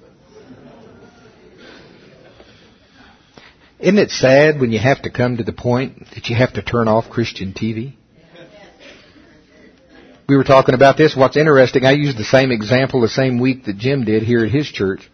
Isn't it sad when you have to come to the point that you have to turn off Christian TV? We were talking about this. What's interesting, I used the same example the same week that Jim did here at his church.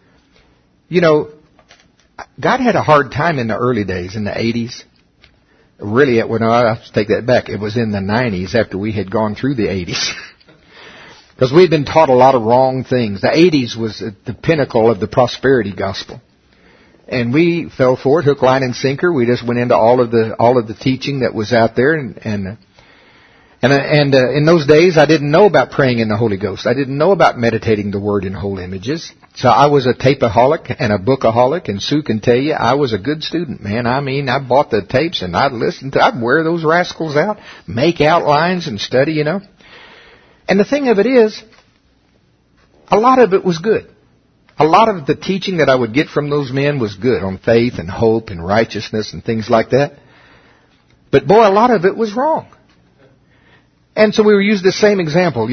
God had a hard time in the early days, in the 80s. Really, I have to take that back. It was in the 90s after we had gone through the 80s. Because we'd been taught a lot of wrong things. The 80s was the pinnacle of the prosperity gospel. And we fell for it, hook, line, and sinker. We just went into all of the teaching that was out there. And in those days, I didn't know about praying in the Holy Ghost. I didn't know about meditating the Word in whole images. So I was a tapeaholic and a bookaholic, and Sue can tell you I was a good student, man. I bought the tapes and I'd wear those rascals out, make outlines and study, And the thing of it is, a lot of it was good. A lot of the teaching that I would get from those men was good on faith and hope and righteousness and things like that. But boy, a lot of it was wrong. And so we were using the same example,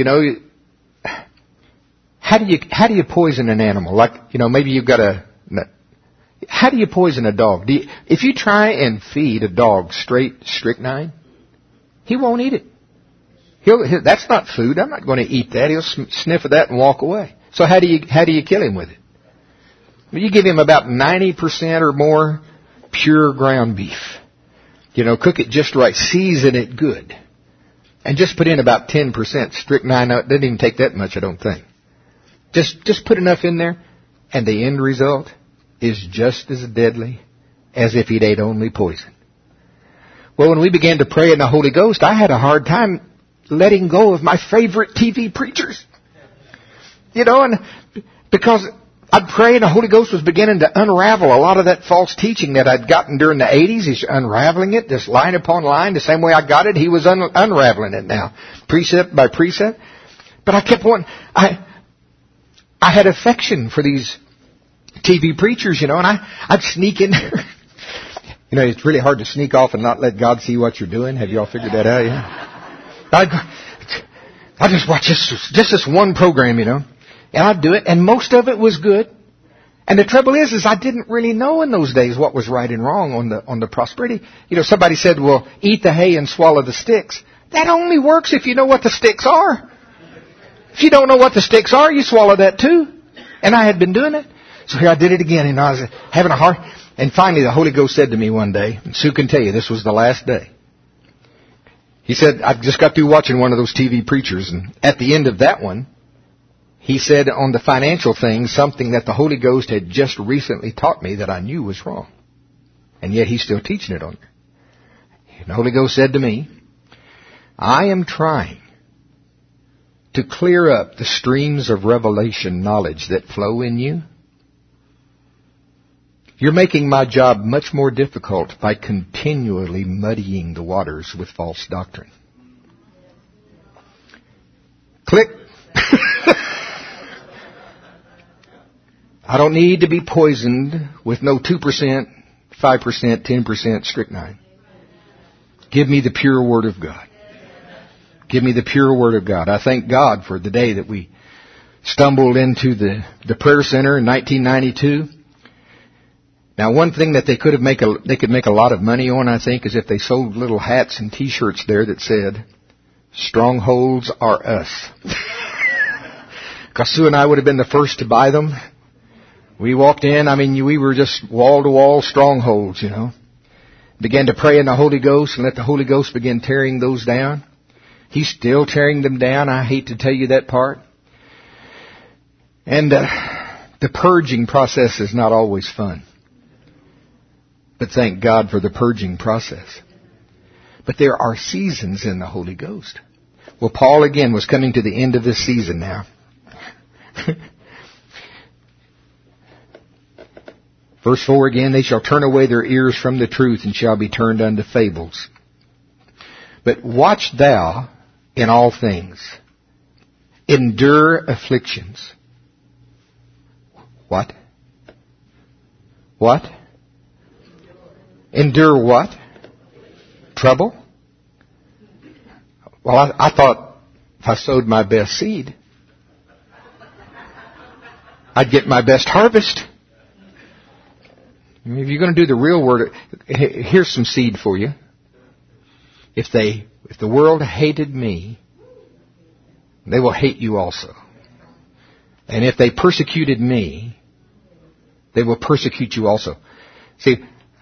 How do you poison an animal? Maybe you've got how do you poison a dog? If you try and feed a dog straight strychnine, he won't eat it. That's not food. I'm not going to eat that. He'll sniff at that and walk away. So how do you kill him with it? Well, you give him about 90% or more pure ground beef. Cook it just right. Season it good. And just put in about 10% strychnine. It doesn't even take that much, I don't think. Just put enough in there, and the end result is just as deadly as if he'd ate only poison. Well, when we began to pray in the Holy Ghost, I had a hard time letting go of my favorite TV preachers. And because I'd pray and the Holy Ghost was beginning to unravel a lot of that false teaching that I'd gotten during the 80s. He's unraveling it, just line upon line. The same way I got it, he was unraveling it now, precept by precept. But I kept wanting, I had affection for these TV preachers, and I'd sneak in there. It's really hard to sneak off and not let God see what you're doing. Have you all figured that out? Yeah. I just watch this one program, and I'd do it, and most of it was good. And the trouble is I didn't really know in those days what was right and wrong on the prosperity. Somebody said, well, eat the hay and swallow the sticks. That only works if you know what the sticks are. If you don't know what the sticks are, you swallow that too. And I had been doing it. So here I did it again, I was having a hard... And finally the Holy Ghost said to me one day, and Sue can tell you this was the last day. He said, I just got through watching one of those TV preachers, and at the end of that one, he said on the financial thing something that the Holy Ghost had just recently taught me that I knew was wrong. And yet he's still teaching it on me. And the Holy Ghost said to me, I am trying to clear up the streams of revelation knowledge that flow in you You're making my job much more difficult by continually muddying the waters with false doctrine. Click. I don't need to be poisoned with no 2%, 5%, 10% strychnine. Give me the pure Word of God. Give me the pure Word of God. I thank God for the day that we stumbled into the prayer center in 1992. Now, one thing that they could make a lot of money on, I think, is if they sold little hats and T-shirts there that said, "Strongholds are us." Because Sue and I would have been the first to buy them. We walked in, we were just wall-to-wall strongholds, Began to pray in the Holy Ghost and let the Holy Ghost begin tearing those down. He's still tearing them down. I hate to tell you that part. And the purging process is not always fun. But thank God for the purging process. But there are seasons in the Holy Ghost. Well, Paul again was coming to the end of this season now. Verse 4 again, they shall turn away their ears from the truth and shall be turned unto fables. But watch thou in all things. Endure afflictions. What? What? Endure what? Trouble? Well, I thought if I sowed my best seed, I'd get my best harvest. If you're going to do the real word, here's some seed for you. If the world hated me, they will hate you also. And if they persecuted me, they will persecute you also. See,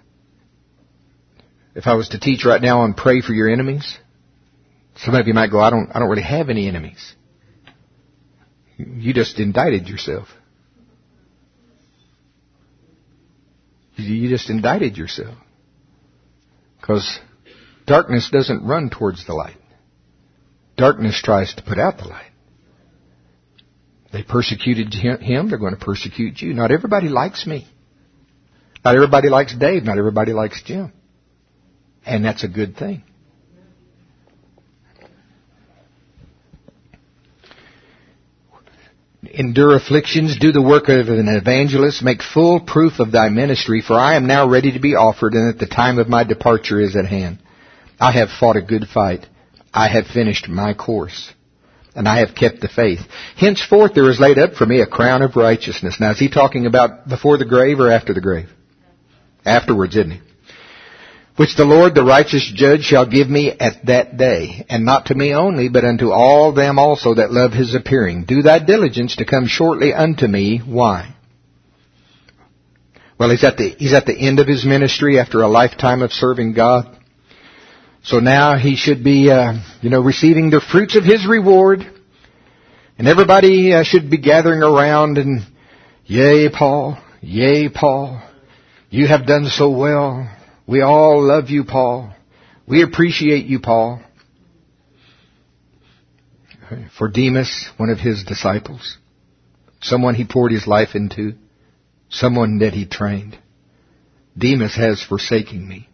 if I was to teach right now on pray for your enemies, some of you might go, I don't really have any enemies. You just indicted yourself. You just indicted yourself. Because darkness doesn't run towards the light. Darkness tries to put out the light. They persecuted him, they're going to persecute you. Not everybody likes me. Not everybody likes Dave. Not everybody likes Jim. And that's a good thing. Endure afflictions, do the work of an evangelist, make full proof of thy ministry, for I am now ready to be offered, and at the time of my departure is at hand. I have fought a good fight. I have finished my course, and I have kept the faith. Henceforth there is laid up for me a crown of righteousness. Now, is he talking about before the grave or after the grave? Afterwards, isn't he? Which the Lord, the righteous judge, shall give me at that day, and not to me only, but unto all them also that love his appearing. Do thy diligence to come shortly unto me. Why? Well, he's at the end of his ministry after a lifetime of serving God. So now he should be, receiving the fruits of his reward. And everybody should be gathering around and, yea, Paul, you have done so well. We all love you, Paul. We appreciate you, Paul. For Demas, one of his disciples, someone he poured his life into, someone that he trained, Demas has forsaken me.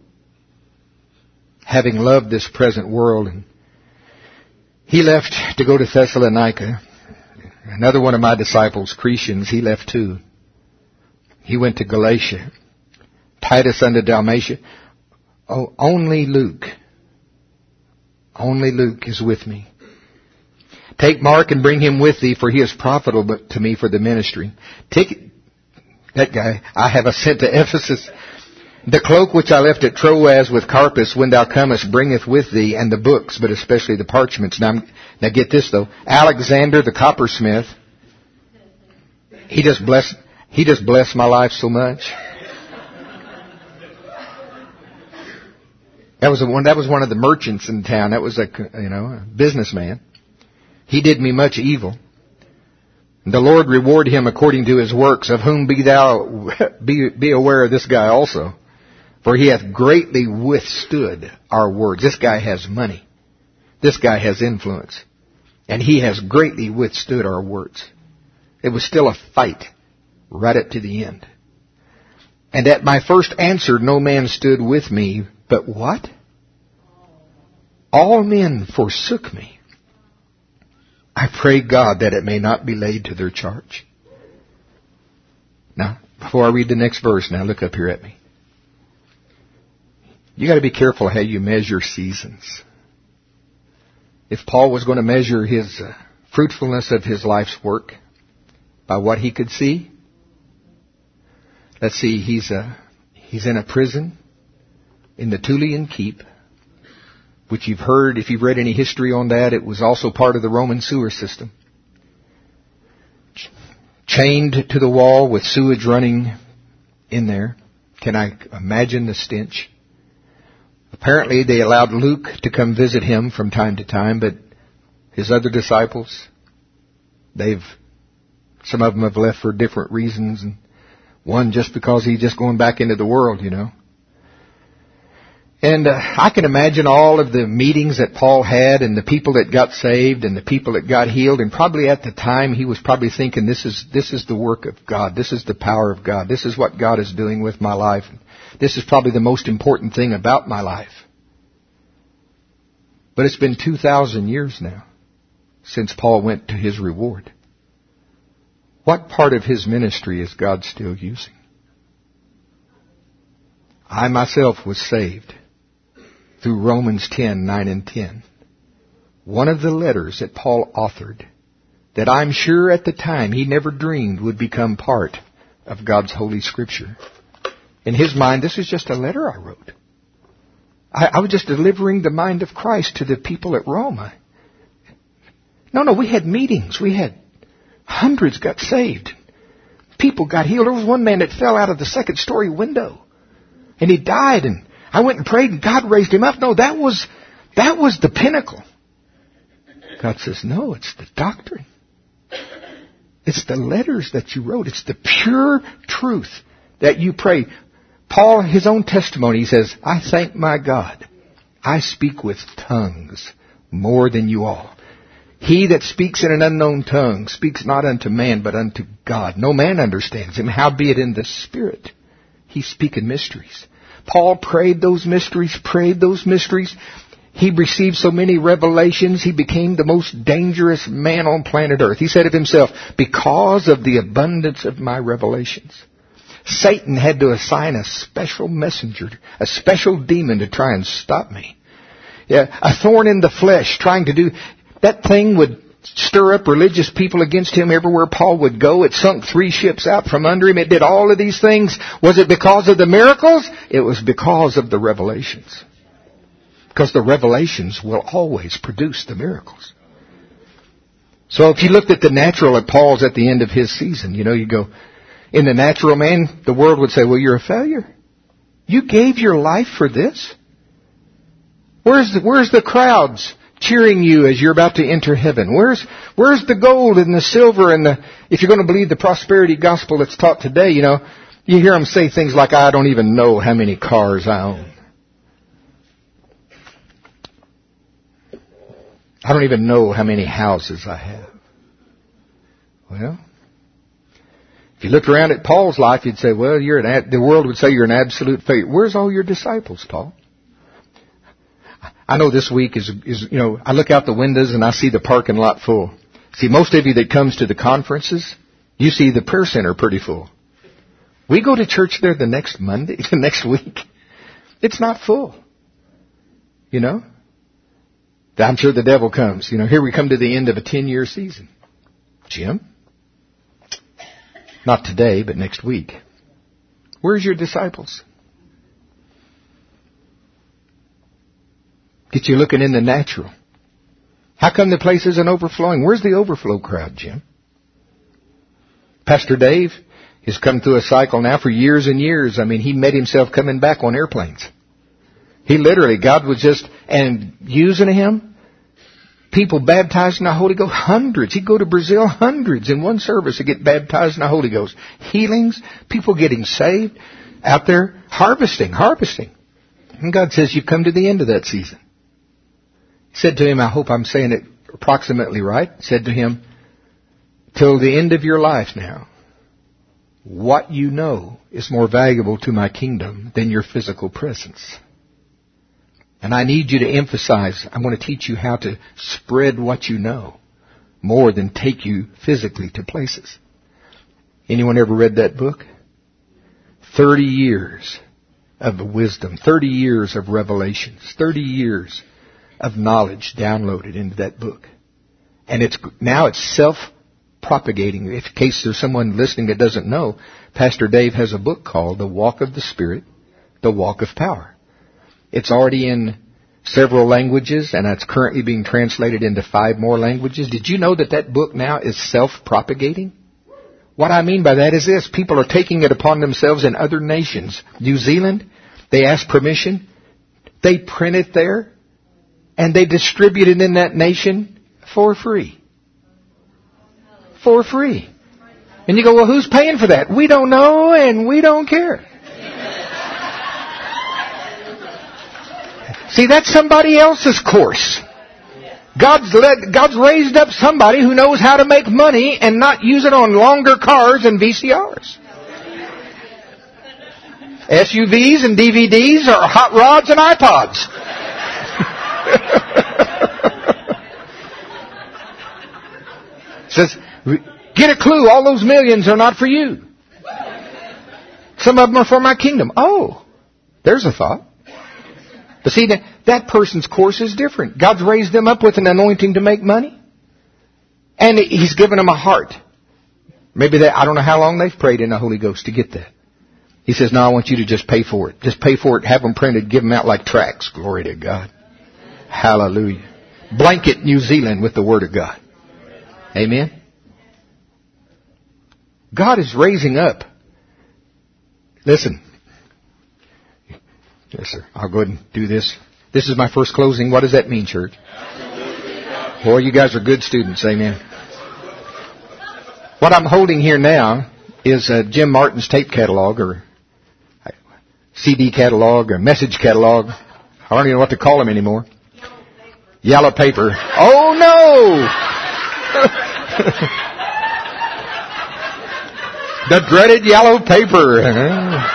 Having loved this present world, and he left to go to Thessalonica. Another one of my disciples, Crescens, he left too. He went to Galatia. Titus unto Dalmatia. Oh, only Luke is with me. Take Mark and bring him with thee, for he is profitable to me for the ministry. Take that guy. I have sent to Ephesus. The cloak which I left at Troas with Carpus, when thou comest, bringeth with thee, and the books, but especially the parchments. Now get this though. Alexander the coppersmith, he just blessed my life so much. That was one of the merchants in town. That was a businessman. He did me much evil. The Lord reward him according to his works, of whom be aware of this guy also. For he hath greatly withstood our words. This guy has money. This guy has influence. And he has greatly withstood our words. It was still a fight right up to the end. And at my first answer, no man stood with me, but what? All men forsook me. I pray God that it may not be laid to their charge. Now, before I read the next verse, now look up here at me. You got to be careful how you measure seasons. If Paul was going to measure his fruitfulness of his life's work by what he could see, let's see, he's in a prison in the Tullian Keep, which you've heard, if you've read any history on that, it was also part of the Roman sewer system. Chained to the wall with sewage running in there. Can I imagine the stench? Apparently they allowed Luke to come visit him from time to time, but his other disciples, some of them have left for different reasons, and one just because he's just going back into the world, you know. And I can imagine all of the meetings that Paul had and the people that got saved and the people that got healed. And probably at the time he was probably thinking, this is the work of God. This is the power of God. This is what God is doing with my life. This is probably the most important thing about my life. But it's been 2,000 years now since Paul went to his reward. What part of his ministry is God still using? I myself was saved through Romans 10, 9 and 10. One of the letters that Paul authored that I'm sure at the time he never dreamed would become part of God's Holy Scripture. In his mind, this was just a letter I wrote. I was just delivering the mind of Christ to the people at Rome. No, we had meetings. We had hundreds got saved. People got healed. There was one man that fell out of the second-story window. And he died, and I went and prayed, and God raised him up. No, that was the pinnacle. God says, no, it's the doctrine. It's the letters that you wrote. It's the pure truth that you pray. Paul, his own testimony, he says, I thank my God. I speak with tongues more than you all. He that speaks in an unknown tongue speaks not unto man, but unto God. No man understands him. Howbeit in the Spirit he speaketh mysteries. Paul prayed those mysteries. He received so many revelations, he became the most dangerous man on planet Earth. He said of himself, because of the abundance of my revelations, Satan had to assign a special messenger, a special demon to try and stop me. Yeah, a thorn in the flesh trying to do... That thing would stir up religious people against him everywhere Paul would go. It sunk 3 ships out from under him. It did all of these things. Was it because of the miracles? It was because of the revelations. Because the revelations will always produce the miracles. So if you looked at the natural at Paul's at the end of his season, you go, in the natural man, the world would say, well, you're a failure. You gave your life for this? Where's the crowds cheering you as you're about to enter heaven? Where's the gold and the silver and if you're going to believe the prosperity gospel that's taught today, you hear them say things like, I don't even know how many cars I own. I don't even know how many houses I have. Well, if you looked around at Paul's life, you'd say, well, the world would say you're an absolute failure. Where's all your disciples, Paul? I know this week is I look out the windows and I see the parking lot full. See, most of you that comes to the conferences, you see the prayer center pretty full. We go to church there the next Monday, the next week. It's not full. I'm sure the devil comes. Here we come to the end of a 10-year season. Jim? Not today, but next week. Where's your disciples? Get you looking in the natural. How come the place isn't overflowing? Where's the overflow crowd, Jim? Pastor Dave has come through a cycle now for years and years. He met himself coming back on airplanes. He literally, God was and using him, people baptized in the Holy Ghost, hundreds. He'd go to Brazil, hundreds in one service to get baptized in the Holy Ghost. Healings, people getting saved, out there harvesting. And God says, you've come to the end of that season. He said to him, I hope I'm saying it approximately right, said to him, till the end of your life now, what you know is more valuable to my kingdom than your physical presence. And I need you to emphasize, I'm going to teach you how to spread what you know more than take you physically to places. Anyone ever read that book? 30 years of wisdom, 30 years of revelations, 30 years of knowledge downloaded into that book. And now it's self-propagating. In case there's someone listening that doesn't know, Pastor Dave has a book called The Walk of the Spirit, The Walk of Power. It's already in several languages, and it's currently being translated into 5 more languages. Did you know that book now is self-propagating? What I mean by that is this. People are taking it upon themselves in other nations. New Zealand, they ask permission. They print it there, and they distribute it in that nation for free. For free. And you go, well, who's paying for that? We don't know, and we don't care. See, that's somebody else's course. God's raised up somebody who knows how to make money and not use it on longer cars and VCRs. SUVs and DVDs are hot rods and iPods. Says, get a clue, all those millions are not for you. Some of them are for my kingdom. Oh, there's a thought. But see, that person's course is different. God's raised them up with an anointing to make money. And He's given them a heart. Maybe I don't know how long they've prayed in the Holy Ghost to get that. He says, no, I want you to just pay for it. Just pay for it, have them printed, give them out like tracts. Glory to God. Hallelujah. Blanket New Zealand with the Word of God. Amen. God is raising up. Listen. Yes, sir. I'll go ahead and do this. This is my first closing. What does that mean, church? Boy, you guys are good students. Amen. What I'm holding here now is Jim Martin's tape catalog or CD catalog or message catalog. I don't even know what to call them anymore. Yellow paper. Oh, no! The dreaded yellow paper.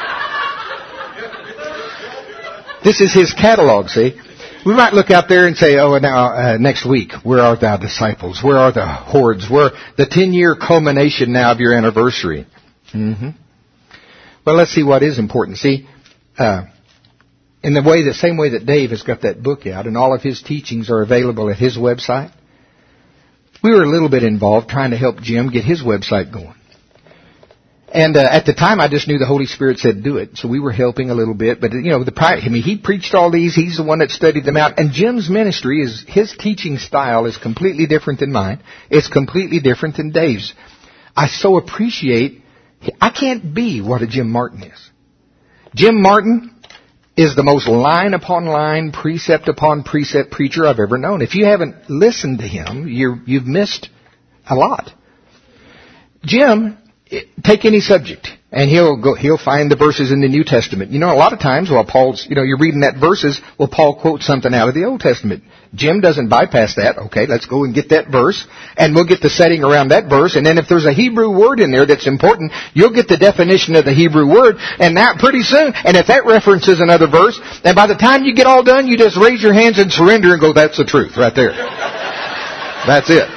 This is his catalog, see? We might look out there and say, oh, now, next week, where are thou disciples? Where are the hordes? Where the 10-year culmination now of your anniversary? Mm-hmm. Well, let's see what is important. See, in the same way that Dave has got that book out and all of his teachings are available at his website, we were a little bit involved trying to help Jim get his website going. And at the time, I just knew the Holy Spirit said do it. So we were helping a little bit. But, he preached all these. He's the one that studied them out. And Jim's ministry, his teaching style is completely different than mine. It's completely different than Dave's. I so appreciate, I can't be what a Jim Martin is. Jim Martin is the most line upon line, precept upon precept preacher I've ever known. If you haven't listened to him, you've missed a lot. Jim, take any subject, and he'll find the verses in the New Testament. A lot of times while Paul's, you're reading that verses, well, Paul quotes something out of the Old Testament. Jim doesn't bypass that. Okay, let's go and get that verse, and we'll get the setting around that verse, and then if there's a Hebrew word in there that's important, you'll get the definition of the Hebrew word, and that pretty soon, and if that references another verse, and by the time you get all done, you just raise your hands and surrender and go, that's the truth right there. That's it.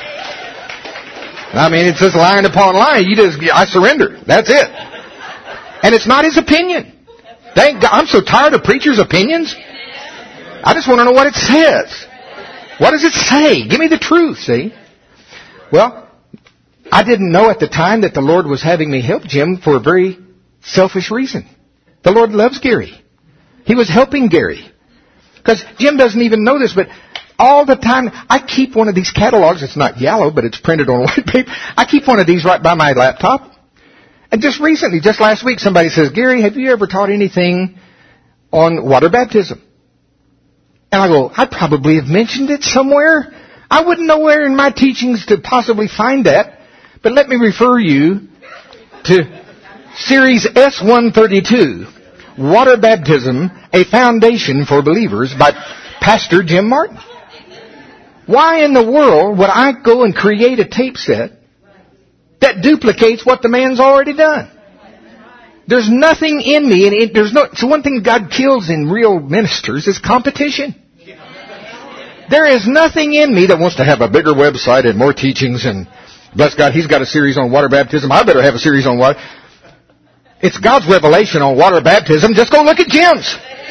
I mean, it's just line upon line. I surrender. That's it. And it's not his opinion. Thank God. I'm so tired of preachers' opinions. I just want to know what it says. What does it say? Give me the truth, see? Well, I didn't know at the time that the Lord was having me help Jim for a very selfish reason. The Lord loves Gary. He was helping Gary. Because Jim doesn't even know this, but all the time, I keep one of these catalogs. It's not yellow, but it's printed on white paper. I keep one of these right by my laptop. And just recently, just last week, somebody says, Gary, have you ever taught anything on water baptism? And I go, I probably have mentioned it somewhere. I wouldn't know where in my teachings to possibly find that. But let me refer you to Series S132, Water Baptism, a Foundation for Believers by Pastor Jim Martin. Why in the world would I go and create a tape set that duplicates what the man's already done. There's nothing in me, and so one thing God kills in real ministers is competition. There is nothing in me that wants to have a bigger website and more teachings, and bless God, He's got a series on water baptism. I better have a series on water. It's God's revelation on water baptism. Just go look at Jim's.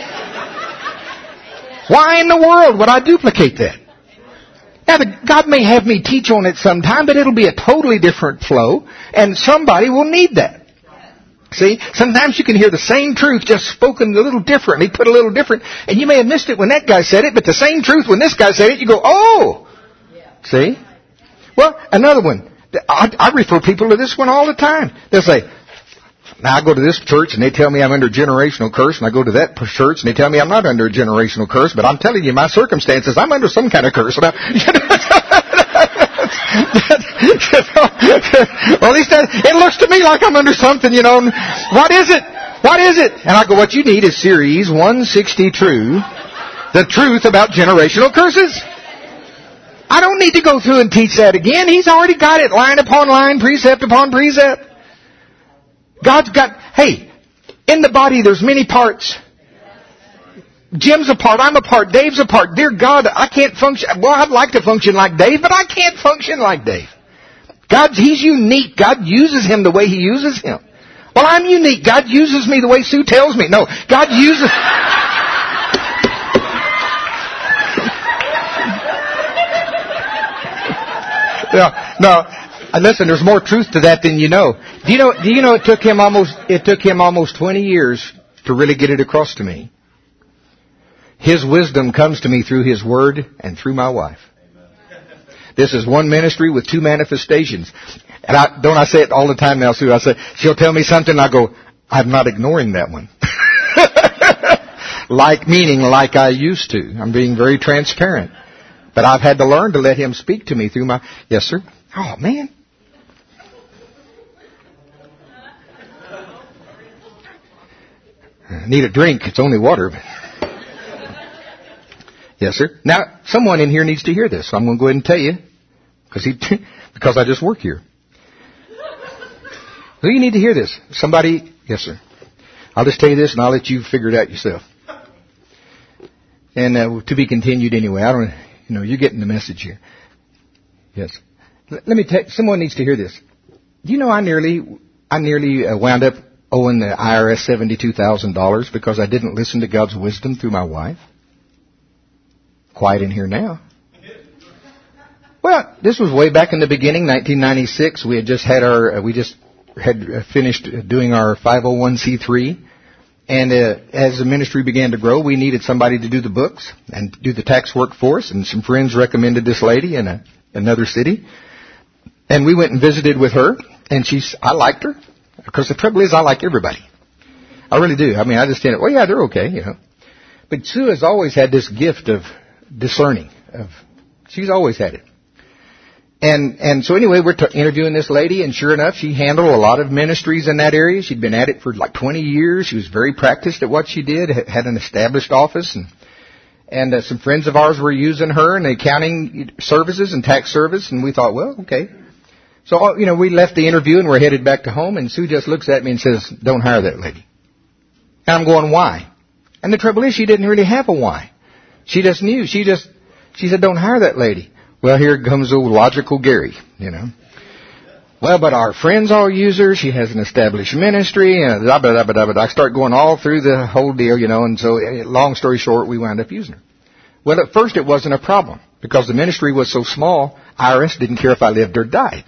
Why in the world would I duplicate that? Now, God may have me teach on it sometime, but it'll be a totally different flow, and somebody will need that. See, sometimes you can hear the same truth just spoken a little differently, put a little different, and you may have missed it when that guy said it, but the same truth when this guy said it, you go, oh! See? Well, another one. I refer people to this one all the time. They'll say, now I go to this church and they tell me I'm under a generational curse, and I go to that church and they tell me I'm not under a generational curse, but I'm telling you my circumstances, I'm under some kind of curse. Well, at least it looks to me like I'm under something, you know. What is it? What is it? And I go, what you need is Series 160 True, the truth about generational curses. I don't need to go through and teach that again. He's already got it line upon line, precept upon precept. God's got, hey, in the body there's many parts. Jim's a part, I'm a part, Dave's a part. Dear God, I can't function. Well, I'd like to function like Dave, but I can't function like Dave. He's unique. God uses him the way He uses him. Well, I'm unique. God uses me the way Sue tells me. No, God uses... No. Listen, there's more truth to that than you know. Do you know it took him almost 20 years to really get it across to me. His wisdom comes to me through His Word and through my wife. This is one ministry with two manifestations. And I say it all the time now, Sue. I say, she'll tell me something, and I go, I'm not ignoring that one. Meaning like I used to. I'm being very transparent. But I've had to learn to let Him speak to me through my... Yes, sir? Oh, man. I need a drink. It's only water. Yes, sir. Now, someone in here needs to hear this, so I'm going to go ahead and tell you, because I just work here. So you need to hear this. Somebody, yes, sir. I'll just tell you this, and I'll let you figure it out yourself. And to be continued anyway. You're getting the message here. Yes. Let me tell you, someone needs to hear this. Do you know I nearly wound up owing the IRS $72,000 because I didn't listen to God's wisdom through my wife? Quiet in here now. Well, this was way back in the beginning, 1996. We had just had finished doing our 501c3. And as the ministry began to grow, we needed somebody to do the books and do the tax work for us. And some friends recommended this lady in another city. And we went and visited with her. And I liked her. Because the trouble is, I like everybody. I really do. I mean, I just didn't, well, yeah, they're okay, you know. But Sue has always had this gift of discerning. She's always had it. And so anyway, we're interviewing this lady, and sure enough, she handled a lot of ministries in that area. She'd been at it for like 20 years. She was very practiced at what she did, had an established office, and some friends of ours were using her in the accounting services and tax service, and we thought, well, okay. So, we left the interview and we're headed back to home, and Sue just looks at me and says, don't hire that lady. And I'm going, why? And the trouble is, she didn't really have a why. She just knew. She said, don't hire that lady. Well, here comes old logical Gary, Well, but our friends all use her. She has an established ministry. And I start going all through the whole deal, and so long story short, we wound up using her. Well, at first it wasn't a problem because the ministry was so small, IRS didn't care if I lived or died,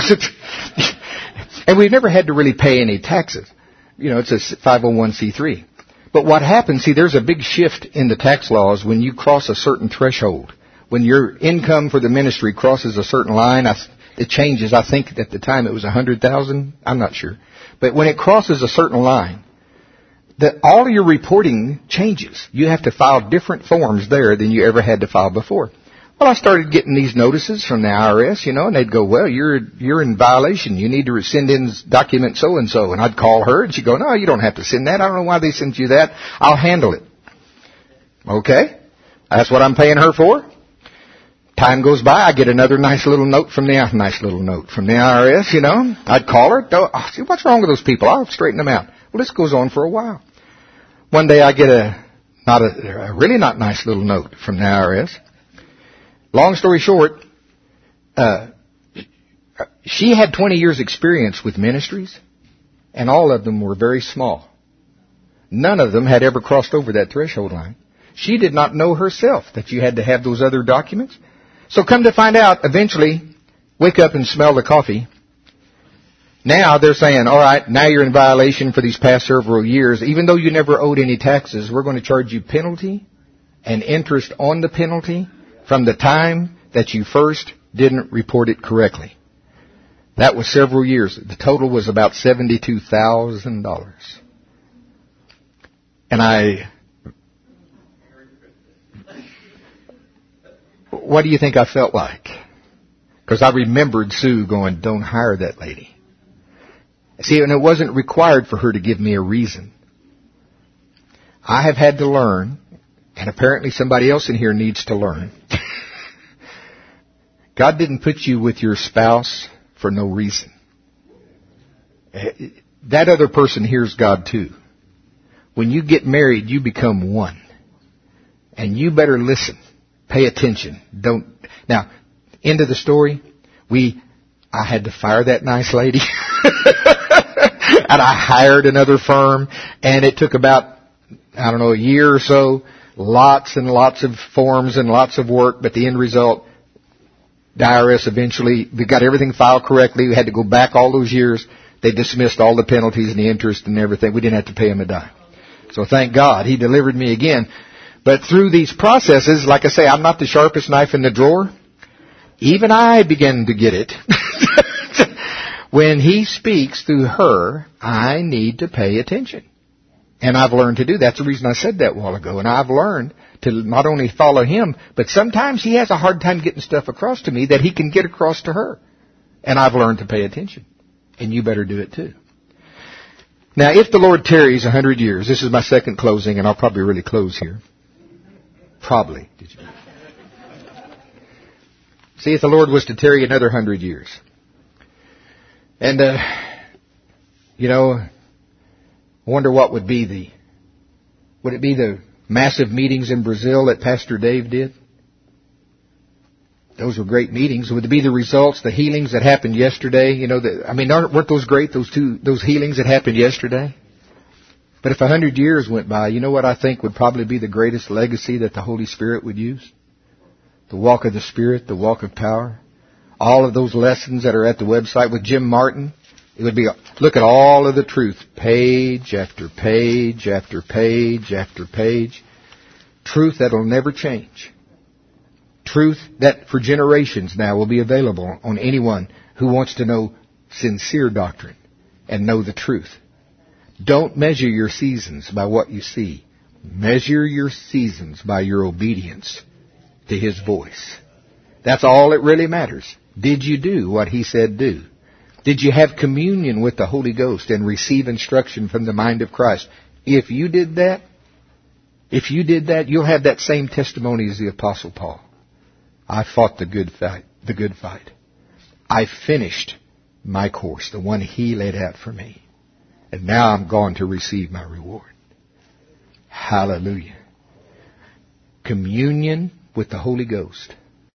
And we've never had to really pay any taxes. It's a 501c3. But what happens, there's a big shift in the tax laws when you cross a certain threshold. When your income for the ministry crosses a certain line, it changes. I think at the time it was 100,000. I'm not sure. But when it crosses a certain line, all of your reporting changes. You have to file different forms there than you ever had to file before. Well, I started getting these notices from the IRS, and they'd go, well, you're in violation. You need to send in document so-and-so. And I'd call her, and she'd go, no, you don't have to send that. I don't know why they sent you that. I'll handle it. Okay. That's what I'm paying her for. Time goes by, I get another nice little note from the IRS, you know. I'd call her. Oh, see, what's wrong with those people? I'll straighten them out. Well, this goes on for a while. One day I get a really not nice little note from the IRS. Long story short, she had 20 years experience with ministries, and all of them were very small. None of them had ever crossed over that threshold line. She did not know herself that you had to have those other documents. So come to find out, eventually, wake up and smell the coffee. Now they're saying, all right, now you're in violation for these past several years. Even though you never owed any taxes, we're going to charge you penalty and interest on the penalty from the time that you first didn't report it correctly. That was several years. The total was about $72,000. And what do you think I felt like? Because I remembered Sue going, don't hire that lady. See, and it wasn't required for her to give me a reason. I have had to learn, and apparently somebody else in here needs to learn. God didn't put you with your spouse for no reason. That other person hears God too. When you get married, you become one. And you better listen. Pay attention. Now, end of the story. I had to fire that nice lady. And I hired another firm. And it took about, a year or so. Lots and lots of forms and lots of work. But the end result, the IRS eventually, we got everything filed correctly. We had to go back all those years. They dismissed all the penalties and the interest and everything. We didn't have to pay them a dime. So thank God He delivered me again. But through these processes, like I say, I'm not the sharpest knife in the drawer. Even I begin to get it. When He speaks through her, I need to pay attention. And I've learned to do that. That's the reason I said that a while ago. And I've learned to not only follow Him, but sometimes He has a hard time getting stuff across to me that He can get across to her. And I've learned to pay attention. And you better do it too. Now, if the Lord tarries 100 years, this is my second closing, and I'll probably really close here. Probably. See, if the Lord was to tarry another 100 years. And, I wonder what would be the massive meetings in Brazil that Pastor Dave did? Those were great meetings. Would it be the results, the healings that happened yesterday? Weren't those great, those healings that happened yesterday? But if 100 years went by, you know what I think would probably be the greatest legacy that the Holy Spirit would use? The walk of the Spirit, the walk of power. All of those lessons that are at the website with Jim Martin. It would be, look at all of the truth. Page after page after page after page. Truth that will never change. Truth that for generations now will be available on anyone who wants to know sincere doctrine and know the truth. Don't measure your seasons by what you see. Measure your seasons by your obedience to His voice. That's all that really matters. Did you do what He said do? Did you have communion with the Holy Ghost and receive instruction from the mind of Christ? If you did that, you'll have that same testimony as the Apostle Paul. I fought the good fight. I finished my course, the one He laid out for me. And now I'm going to receive my reward. Hallelujah. Communion with the Holy Ghost